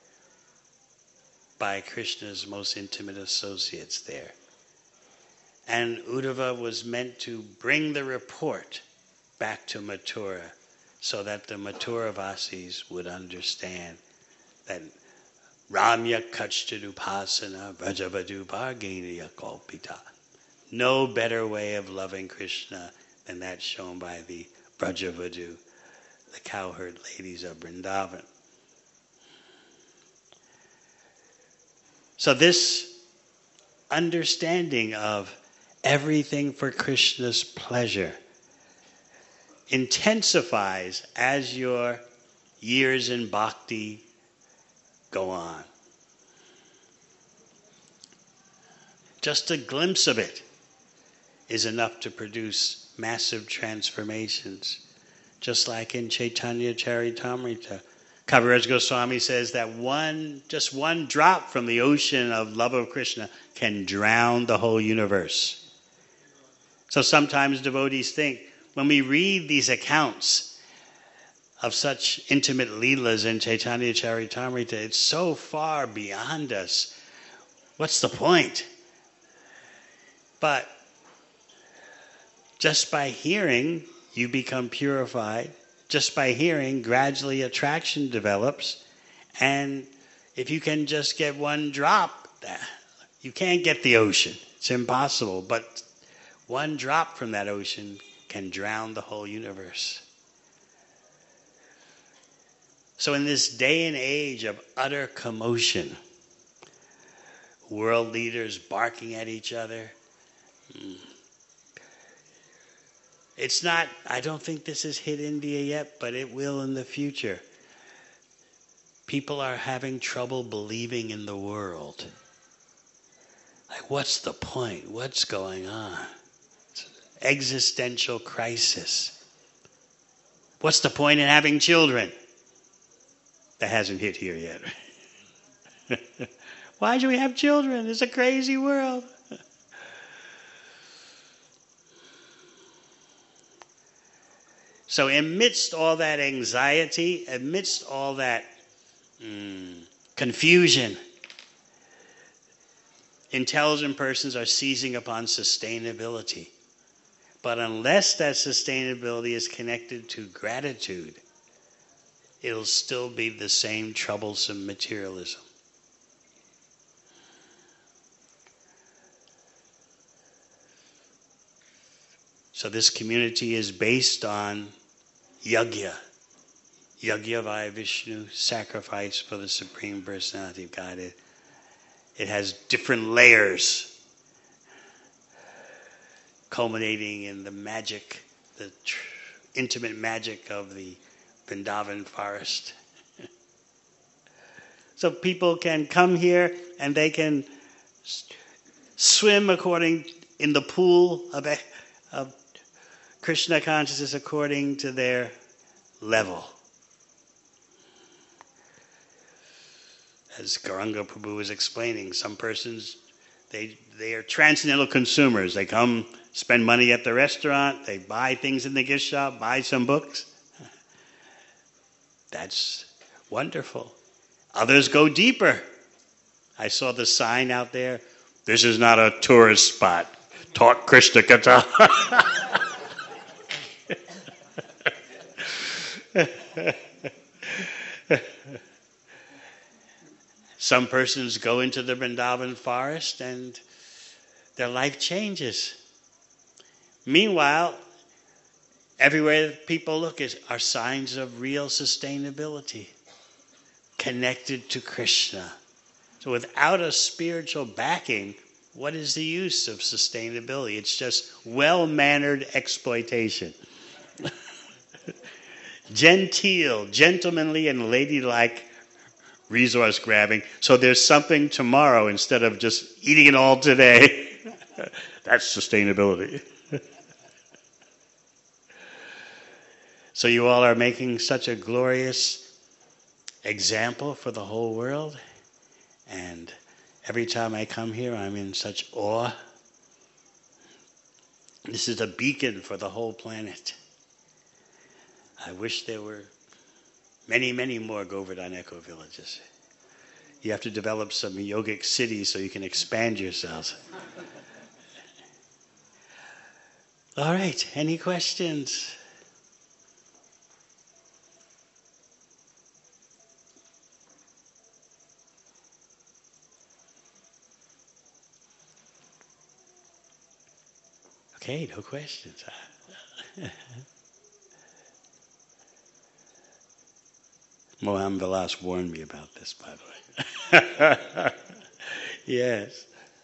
by Krishna's most intimate associates there. And Uddhava was meant to bring the report back to Mathura so that the Mathuravasis would understand that Ramya Kachchadupasana Vrajavadu Bhargeniya Kalpita. No better way of loving Krishna than that shown by the Vrajavadu, the cowherd ladies of Vrindavan. So this understanding of everything for Krishna's pleasure intensifies as your years in bhakti go on. Just a glimpse of it is enough to produce massive transformations. Just like in Chaitanya Charitamrita, Kaviraj Goswami says that just one drop from the ocean of love of Krishna can drown the whole universe. So sometimes devotees think, when we read these accounts of such intimate leelas in Chaitanya Charitamrita, it's so far beyond us. What's the point? But just by hearing, you become purified. Just by hearing, gradually attraction develops. And if you can just get one drop, you can't get the ocean. It's impossible. But one drop from that ocean can drown the whole universe. So in this day and age of utter commotion, world leaders barking at each other, it's not, I don't think this has hit India yet, but it will in the future. People are having trouble believing in the world. Like, what's the point? What's going on? It's an existential crisis. What's the point in having children? That hasn't hit here yet. Why do we have children? It's a crazy world. So amidst all that anxiety, amidst all that confusion, intelligent persons are seizing upon sustainability. But unless that sustainability is connected to gratitude, it'll still be the same troublesome materialism. So this community is based on yajna. Yajna via Vishnu, sacrifice for the Supreme Personality of Godhead. It has different layers, culminating in the magic, the intimate magic of the Vrindavan forest. So people can come here and they can swim in the pool of Krishna consciousness according to their level. As Gauranga Prabhu was explaining, some persons, they are transcendental consumers. They come, spend money at the restaurant, they buy things in the gift shop, buy some books. That's wonderful. Others go deeper. I saw the sign out there, this is not a tourist spot. Talk Krishna Katha. Some persons go into the Vrindavan forest and their life changes. Meanwhile, everywhere people look are signs of real sustainability, connected to Krishna. So without a spiritual backing, what is the use of sustainability? It's just well-mannered exploitation. Genteel, gentlemanly, and ladylike resource grabbing, so there's something tomorrow instead of just eating it all today. That's sustainability. So you all are making such a glorious example for the whole world, and every time I come here I'm in such awe. This is a beacon for the whole planet. I wish there were many, many more Govardhan Eco Villages. You have to develop some yogic cities so you can expand yourselves. All right, any questions? Okay, no questions. Mohan Vilas warned me about this, by the way. Yes.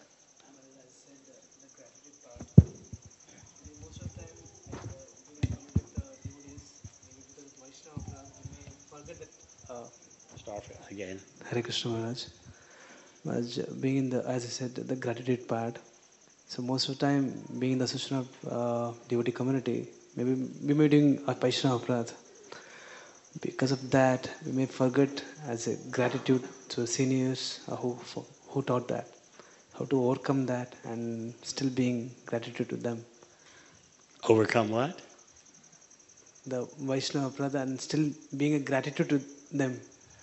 Start again. Hare Krishna Maharaj. Maharaj, being in the, as I said, the gratitude part. So most of the time, being in the association of devotee community, maybe we may be doing a Vaishnava Aparadha. Because of that, we may forget as a gratitude to the seniors who taught that, how to overcome that and still being gratitude to them. Overcome what? The Vaishnava Aparadha and still being a gratitude to them.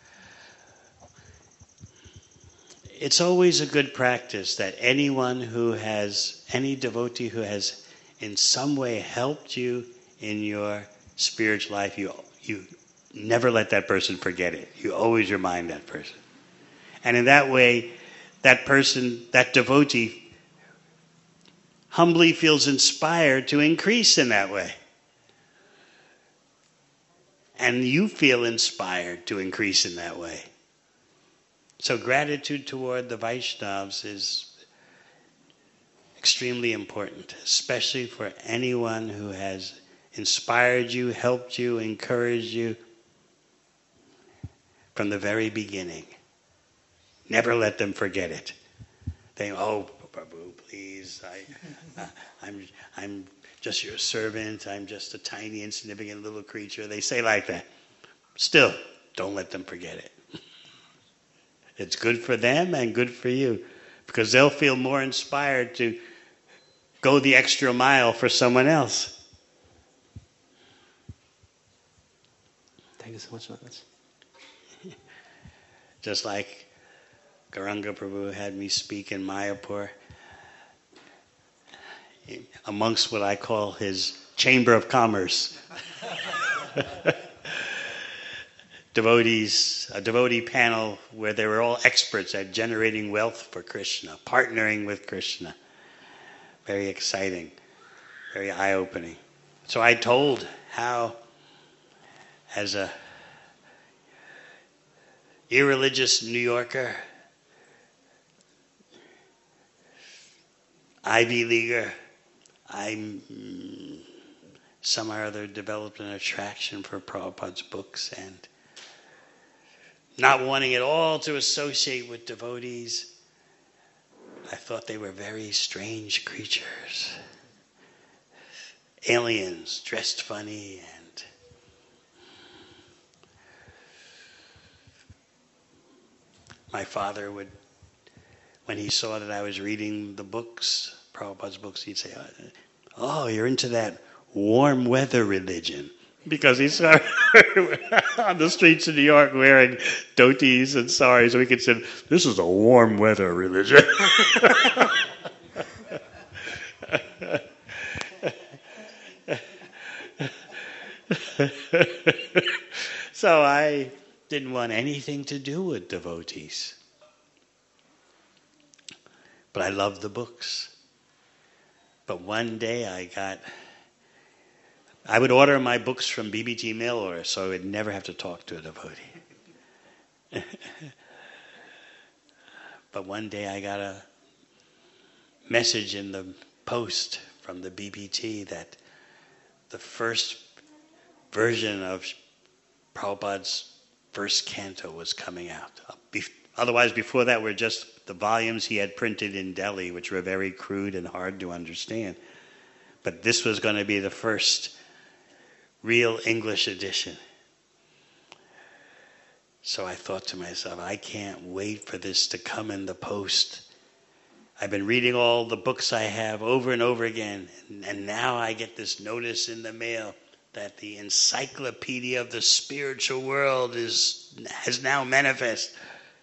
It's always a good practice that any devotee who has in some way helped you in your spiritual life, you never let that person forget it. You always remind that person. And in that way, that person, that devotee, humbly feels inspired to increase in that way. And you feel inspired to increase in that way. So gratitude toward the Vaishnavas is extremely important, especially for anyone who has inspired you, helped you, encouraged you from the very beginning. Never let them forget it. They, oh, Prabhu, please, I'm just your servant. I'm just a tiny, insignificant little creature. They say like that. Still, don't let them forget it. It's good for them and good for you, because they'll feel more inspired to go the extra mile for someone else. Thank you so much, Maharaj. Just like Gauranga Prabhu had me speak in Mayapur, amongst what I call his Chamber of Commerce. Devotees, a devotee panel where they were all experts at generating wealth for Krishna, partnering with Krishna. Very exciting, very eye-opening. So I told how, as a irreligious New Yorker, Ivy Leaguer, I somehow or other developed an attraction for Prabhupada's books, and not wanting at all to associate with devotees, I thought they were very strange creatures. Aliens, dressed funny, and my father would, when he saw that I was reading the books, Prabhupada's books, he'd say, oh, you're into that warm weather religion. Because he saw on the streets of New York wearing dhotis and saris, so we could say, this is a warm weather religion. So I didn't want anything to do with devotees. But I loved the books. But one day I would order my books from BBT mail order, so I would never have to talk to a devotee. But one day I got message in the Post from the BBT that the first version of Prabhupada's first canto was coming out. Otherwise, before that were just the volumes he had printed in Delhi, which were very crude and hard to understand. But this was going to be the first real English edition. So I thought to myself, I can't wait for this to come in the post. I've been reading all the books I have over and over again, and now I get this notice in the mail that the Encyclopedia of the Spiritual World has now manifest.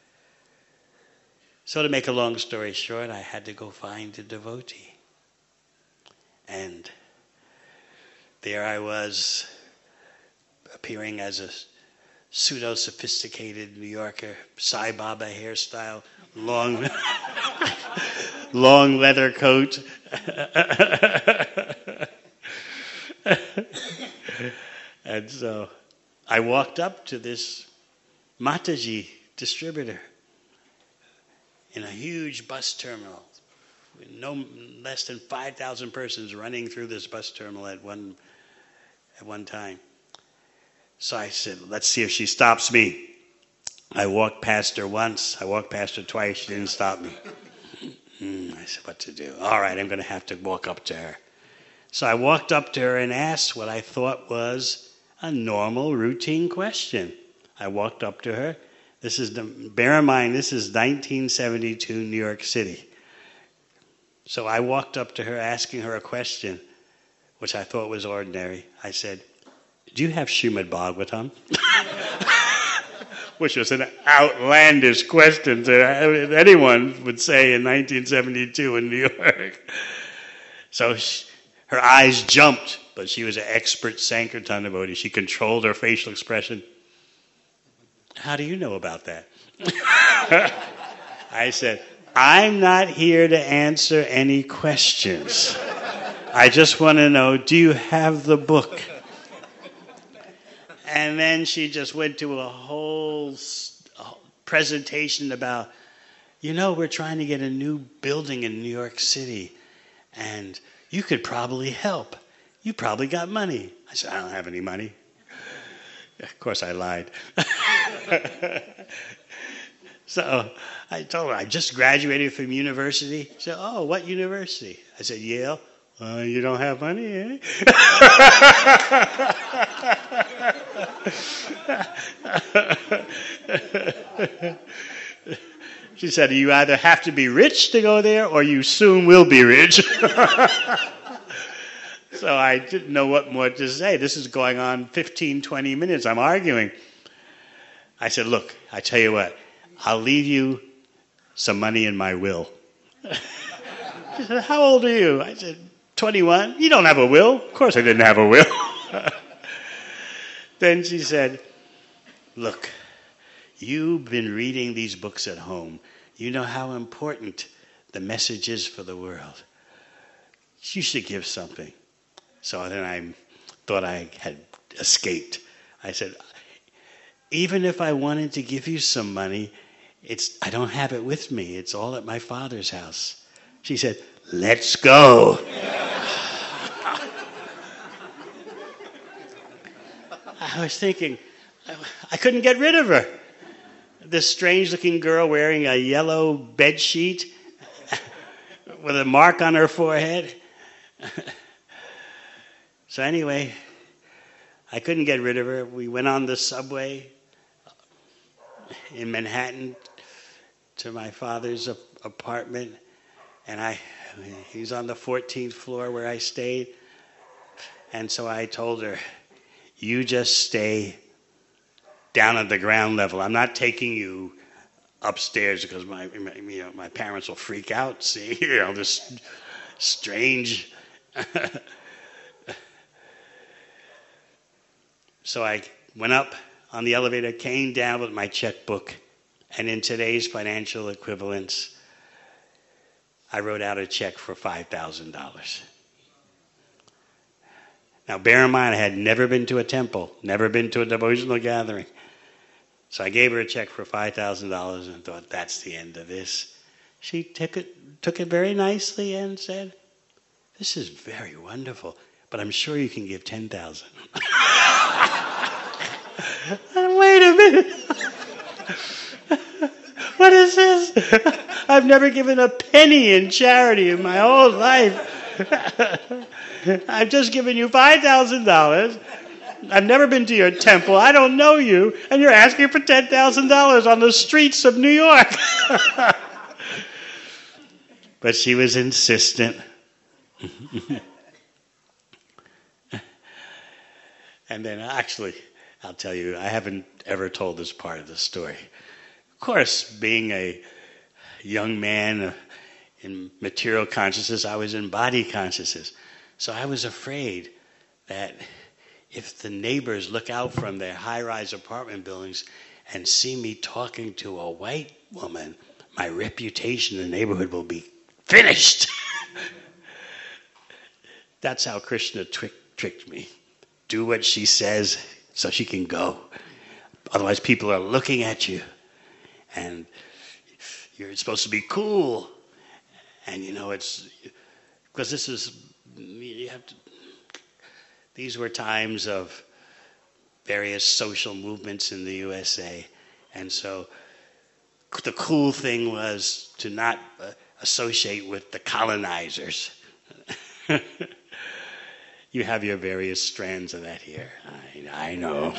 So to make a long story short, I had to go find a devotee. And there I was, appearing as a pseudo-sophisticated New Yorker, Sai Baba hairstyle, long, long leather coat. And so I walked up to this Mataji distributor in a huge bus terminal, no less than 5,000 persons running through this bus terminal at one time. So I said, let's see if she stops me. I walked past her once, I walked past her twice, she didn't stop me. I said, what to do? All right, I'm going to have to walk up to her. So I walked up to her and asked what I thought was a normal, routine question. I walked up to her. Bear in mind, this is 1972 New York City. So I walked up to her asking her a question, which I thought was ordinary. I said, do you have Srimad Bhagavatam? Which was an outlandish question that anyone would say in 1972 in New York. So her eyes jumped, but she was an expert Sankirtan devotee. She controlled her facial expression. How do you know about that? I said, I'm not here to answer any questions. I just want to know, do you have the book? And then she just went to a whole presentation about, we're trying to get a new building in New York City, and you could probably help. You probably got money. I said, I don't have any money. Of course, I lied. So I told her, I just graduated from university. She said, oh, what university? I said, Yale. You don't have money, eh? She said, you either have to be rich to go there or you soon will be rich. So I didn't know what more to say. This is going on 15, 20 minutes. I'm arguing. I said, look, I tell you what, I'll leave you some money in my will. She said, how old are you? I said, 21. You don't have a will? Of course I didn't have a will. Then she said, look, you've been reading these books at home. You know how important the message is for the world. You should give something. So then I thought I had escaped. I said, even if I wanted to give you some money, I don't have it with me. It's all at my father's house. She said, let's go. I was thinking, I couldn't get rid of her. This strange-looking girl wearing a yellow bed sheet with a mark on her forehead. So anyway, I couldn't get rid of her. We went on the subway in Manhattan to my father's apartment, and he's on the 14th floor where I stayed. And so I told her, you just stay down at the ground level. I'm not taking you upstairs because my parents will freak out. See, this strange. So I went up on the elevator, came down with my checkbook, and in today's financial equivalents, I wrote out a check for $5,000. Now, bear in mind, I had never been to a temple, never been to a devotional gathering. So I gave her a check for $5,000 and thought, that's the end of this. she took it very nicely and said, "This is very wonderful, but I'm sure you can give 10,000." Wait a minute. What is this? I've never given a penny in charity in my whole life. I've just given you $5,000. I've never been to your temple. I don't know you. And you're asking for $10,000 on the streets of New York. But she was insistent. And then actually, I'll tell you, I haven't ever told this part of the story. Of course, being a young man in material consciousness, I was in body consciousness. So I was afraid that if the neighbors look out from their high-rise apartment buildings and see me talking to a white woman, my reputation in the neighborhood will be finished. That's how Krishna tricked me. Do what she says so she can go. Otherwise, people are looking at you. And you're supposed to be cool. And it's because these were times of various social movements in the USA. And so the cool thing was to not associate with the colonizers. You have your various strands of that here. I know.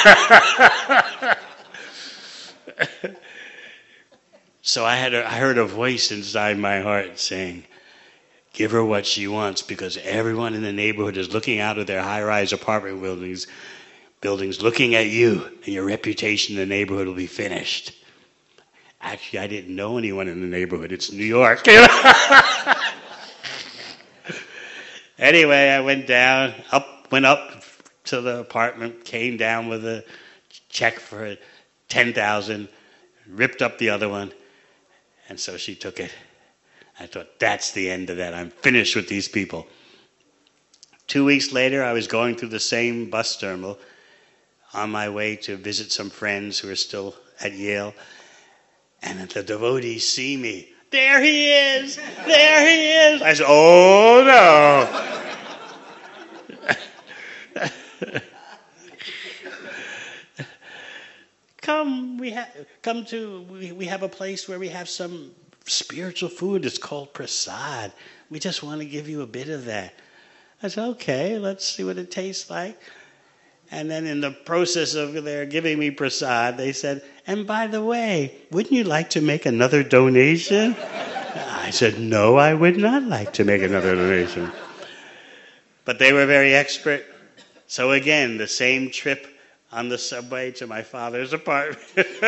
So I heard a voice inside my heart saying, "Give her what she wants, because everyone in the neighborhood is looking out of their high-rise apartment buildings looking at you, and your reputation in the neighborhood will be finished." Actually, I didn't know anyone in the neighborhood. It's New York. Anyway, I went up to the apartment, came down with a check for 10,000, ripped up the other one, and so she took it. I thought, that's the end of that. I'm finished with these people. 2 weeks later, I was going through the same bus terminal on my way to visit some friends who are still at Yale, and the devotees see me. "There he is! There he is!" I said, "Oh no!" We have a place where we have some spiritual food. It's called prasad. We just want to give you a bit of that. I said, "Okay, let's see what it tastes like." And then in the process of their giving me prasad, they said, "And by the way, wouldn't you like to make another donation?" I said, "No, I would not like to make another donation." But they were very expert. So again, the same trip on the subway to my father's apartment.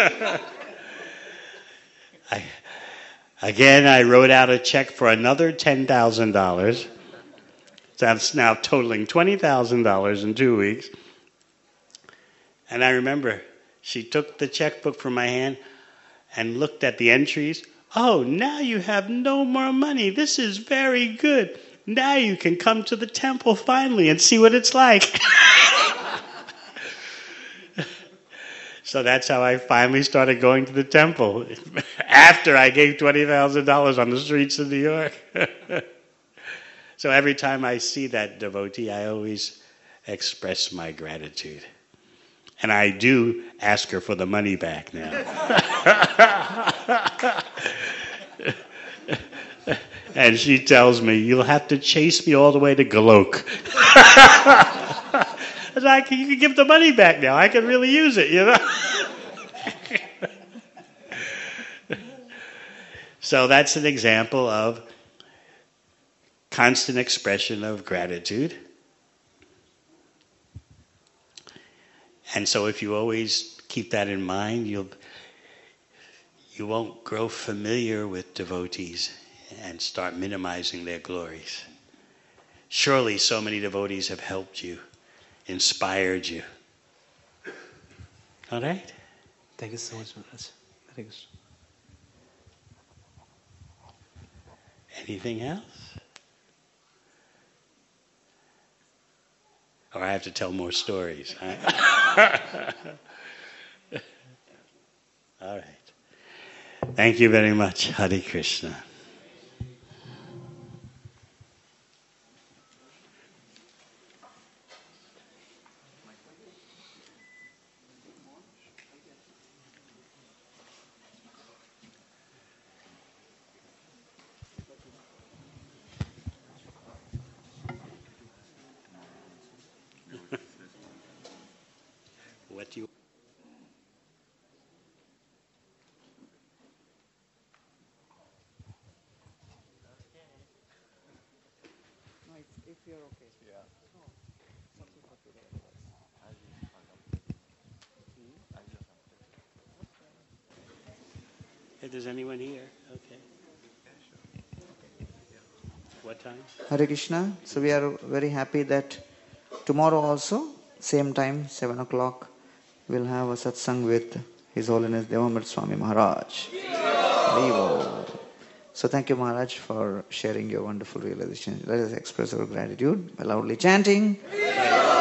I wrote out a check for another $10,000. That's now totaling $20,000 in 2 weeks. And I remember she took the checkbook from my hand and looked at the entries. "Oh, now you have no more money. This is very good. Now you can come to the temple finally and see what it's like." So that's how I finally started going to the temple, after I gave $20,000 on the streets of New York. So every time I see that devotee, I always express my gratitude. And I do ask her for the money back now. And she tells me, "You'll have to chase me all the way to Golok." I was like, "You can give the money back now. I can really use it, So that's an example of constant expression of gratitude. And so if you always keep that in mind, you won't grow familiar with devotees and start minimizing their glories. Surely so many devotees have helped you, inspired you. All right? Thank you so much, Maharaj. Hare Krishna. Anything else? Or I have to tell more stories. Huh? All right. Thank you very much. Hare Krishna. What you If you're okay. Hey, does anyone here? Okay. What time? Hare Krishna. So we are very happy that tomorrow also, same time, 7 o'clock, we'll have a satsang with His Holiness Devamrit Swami Maharaj. Haribo. So thank you, Maharaj, for sharing your wonderful realization. Let us express our gratitude by loudly chanting.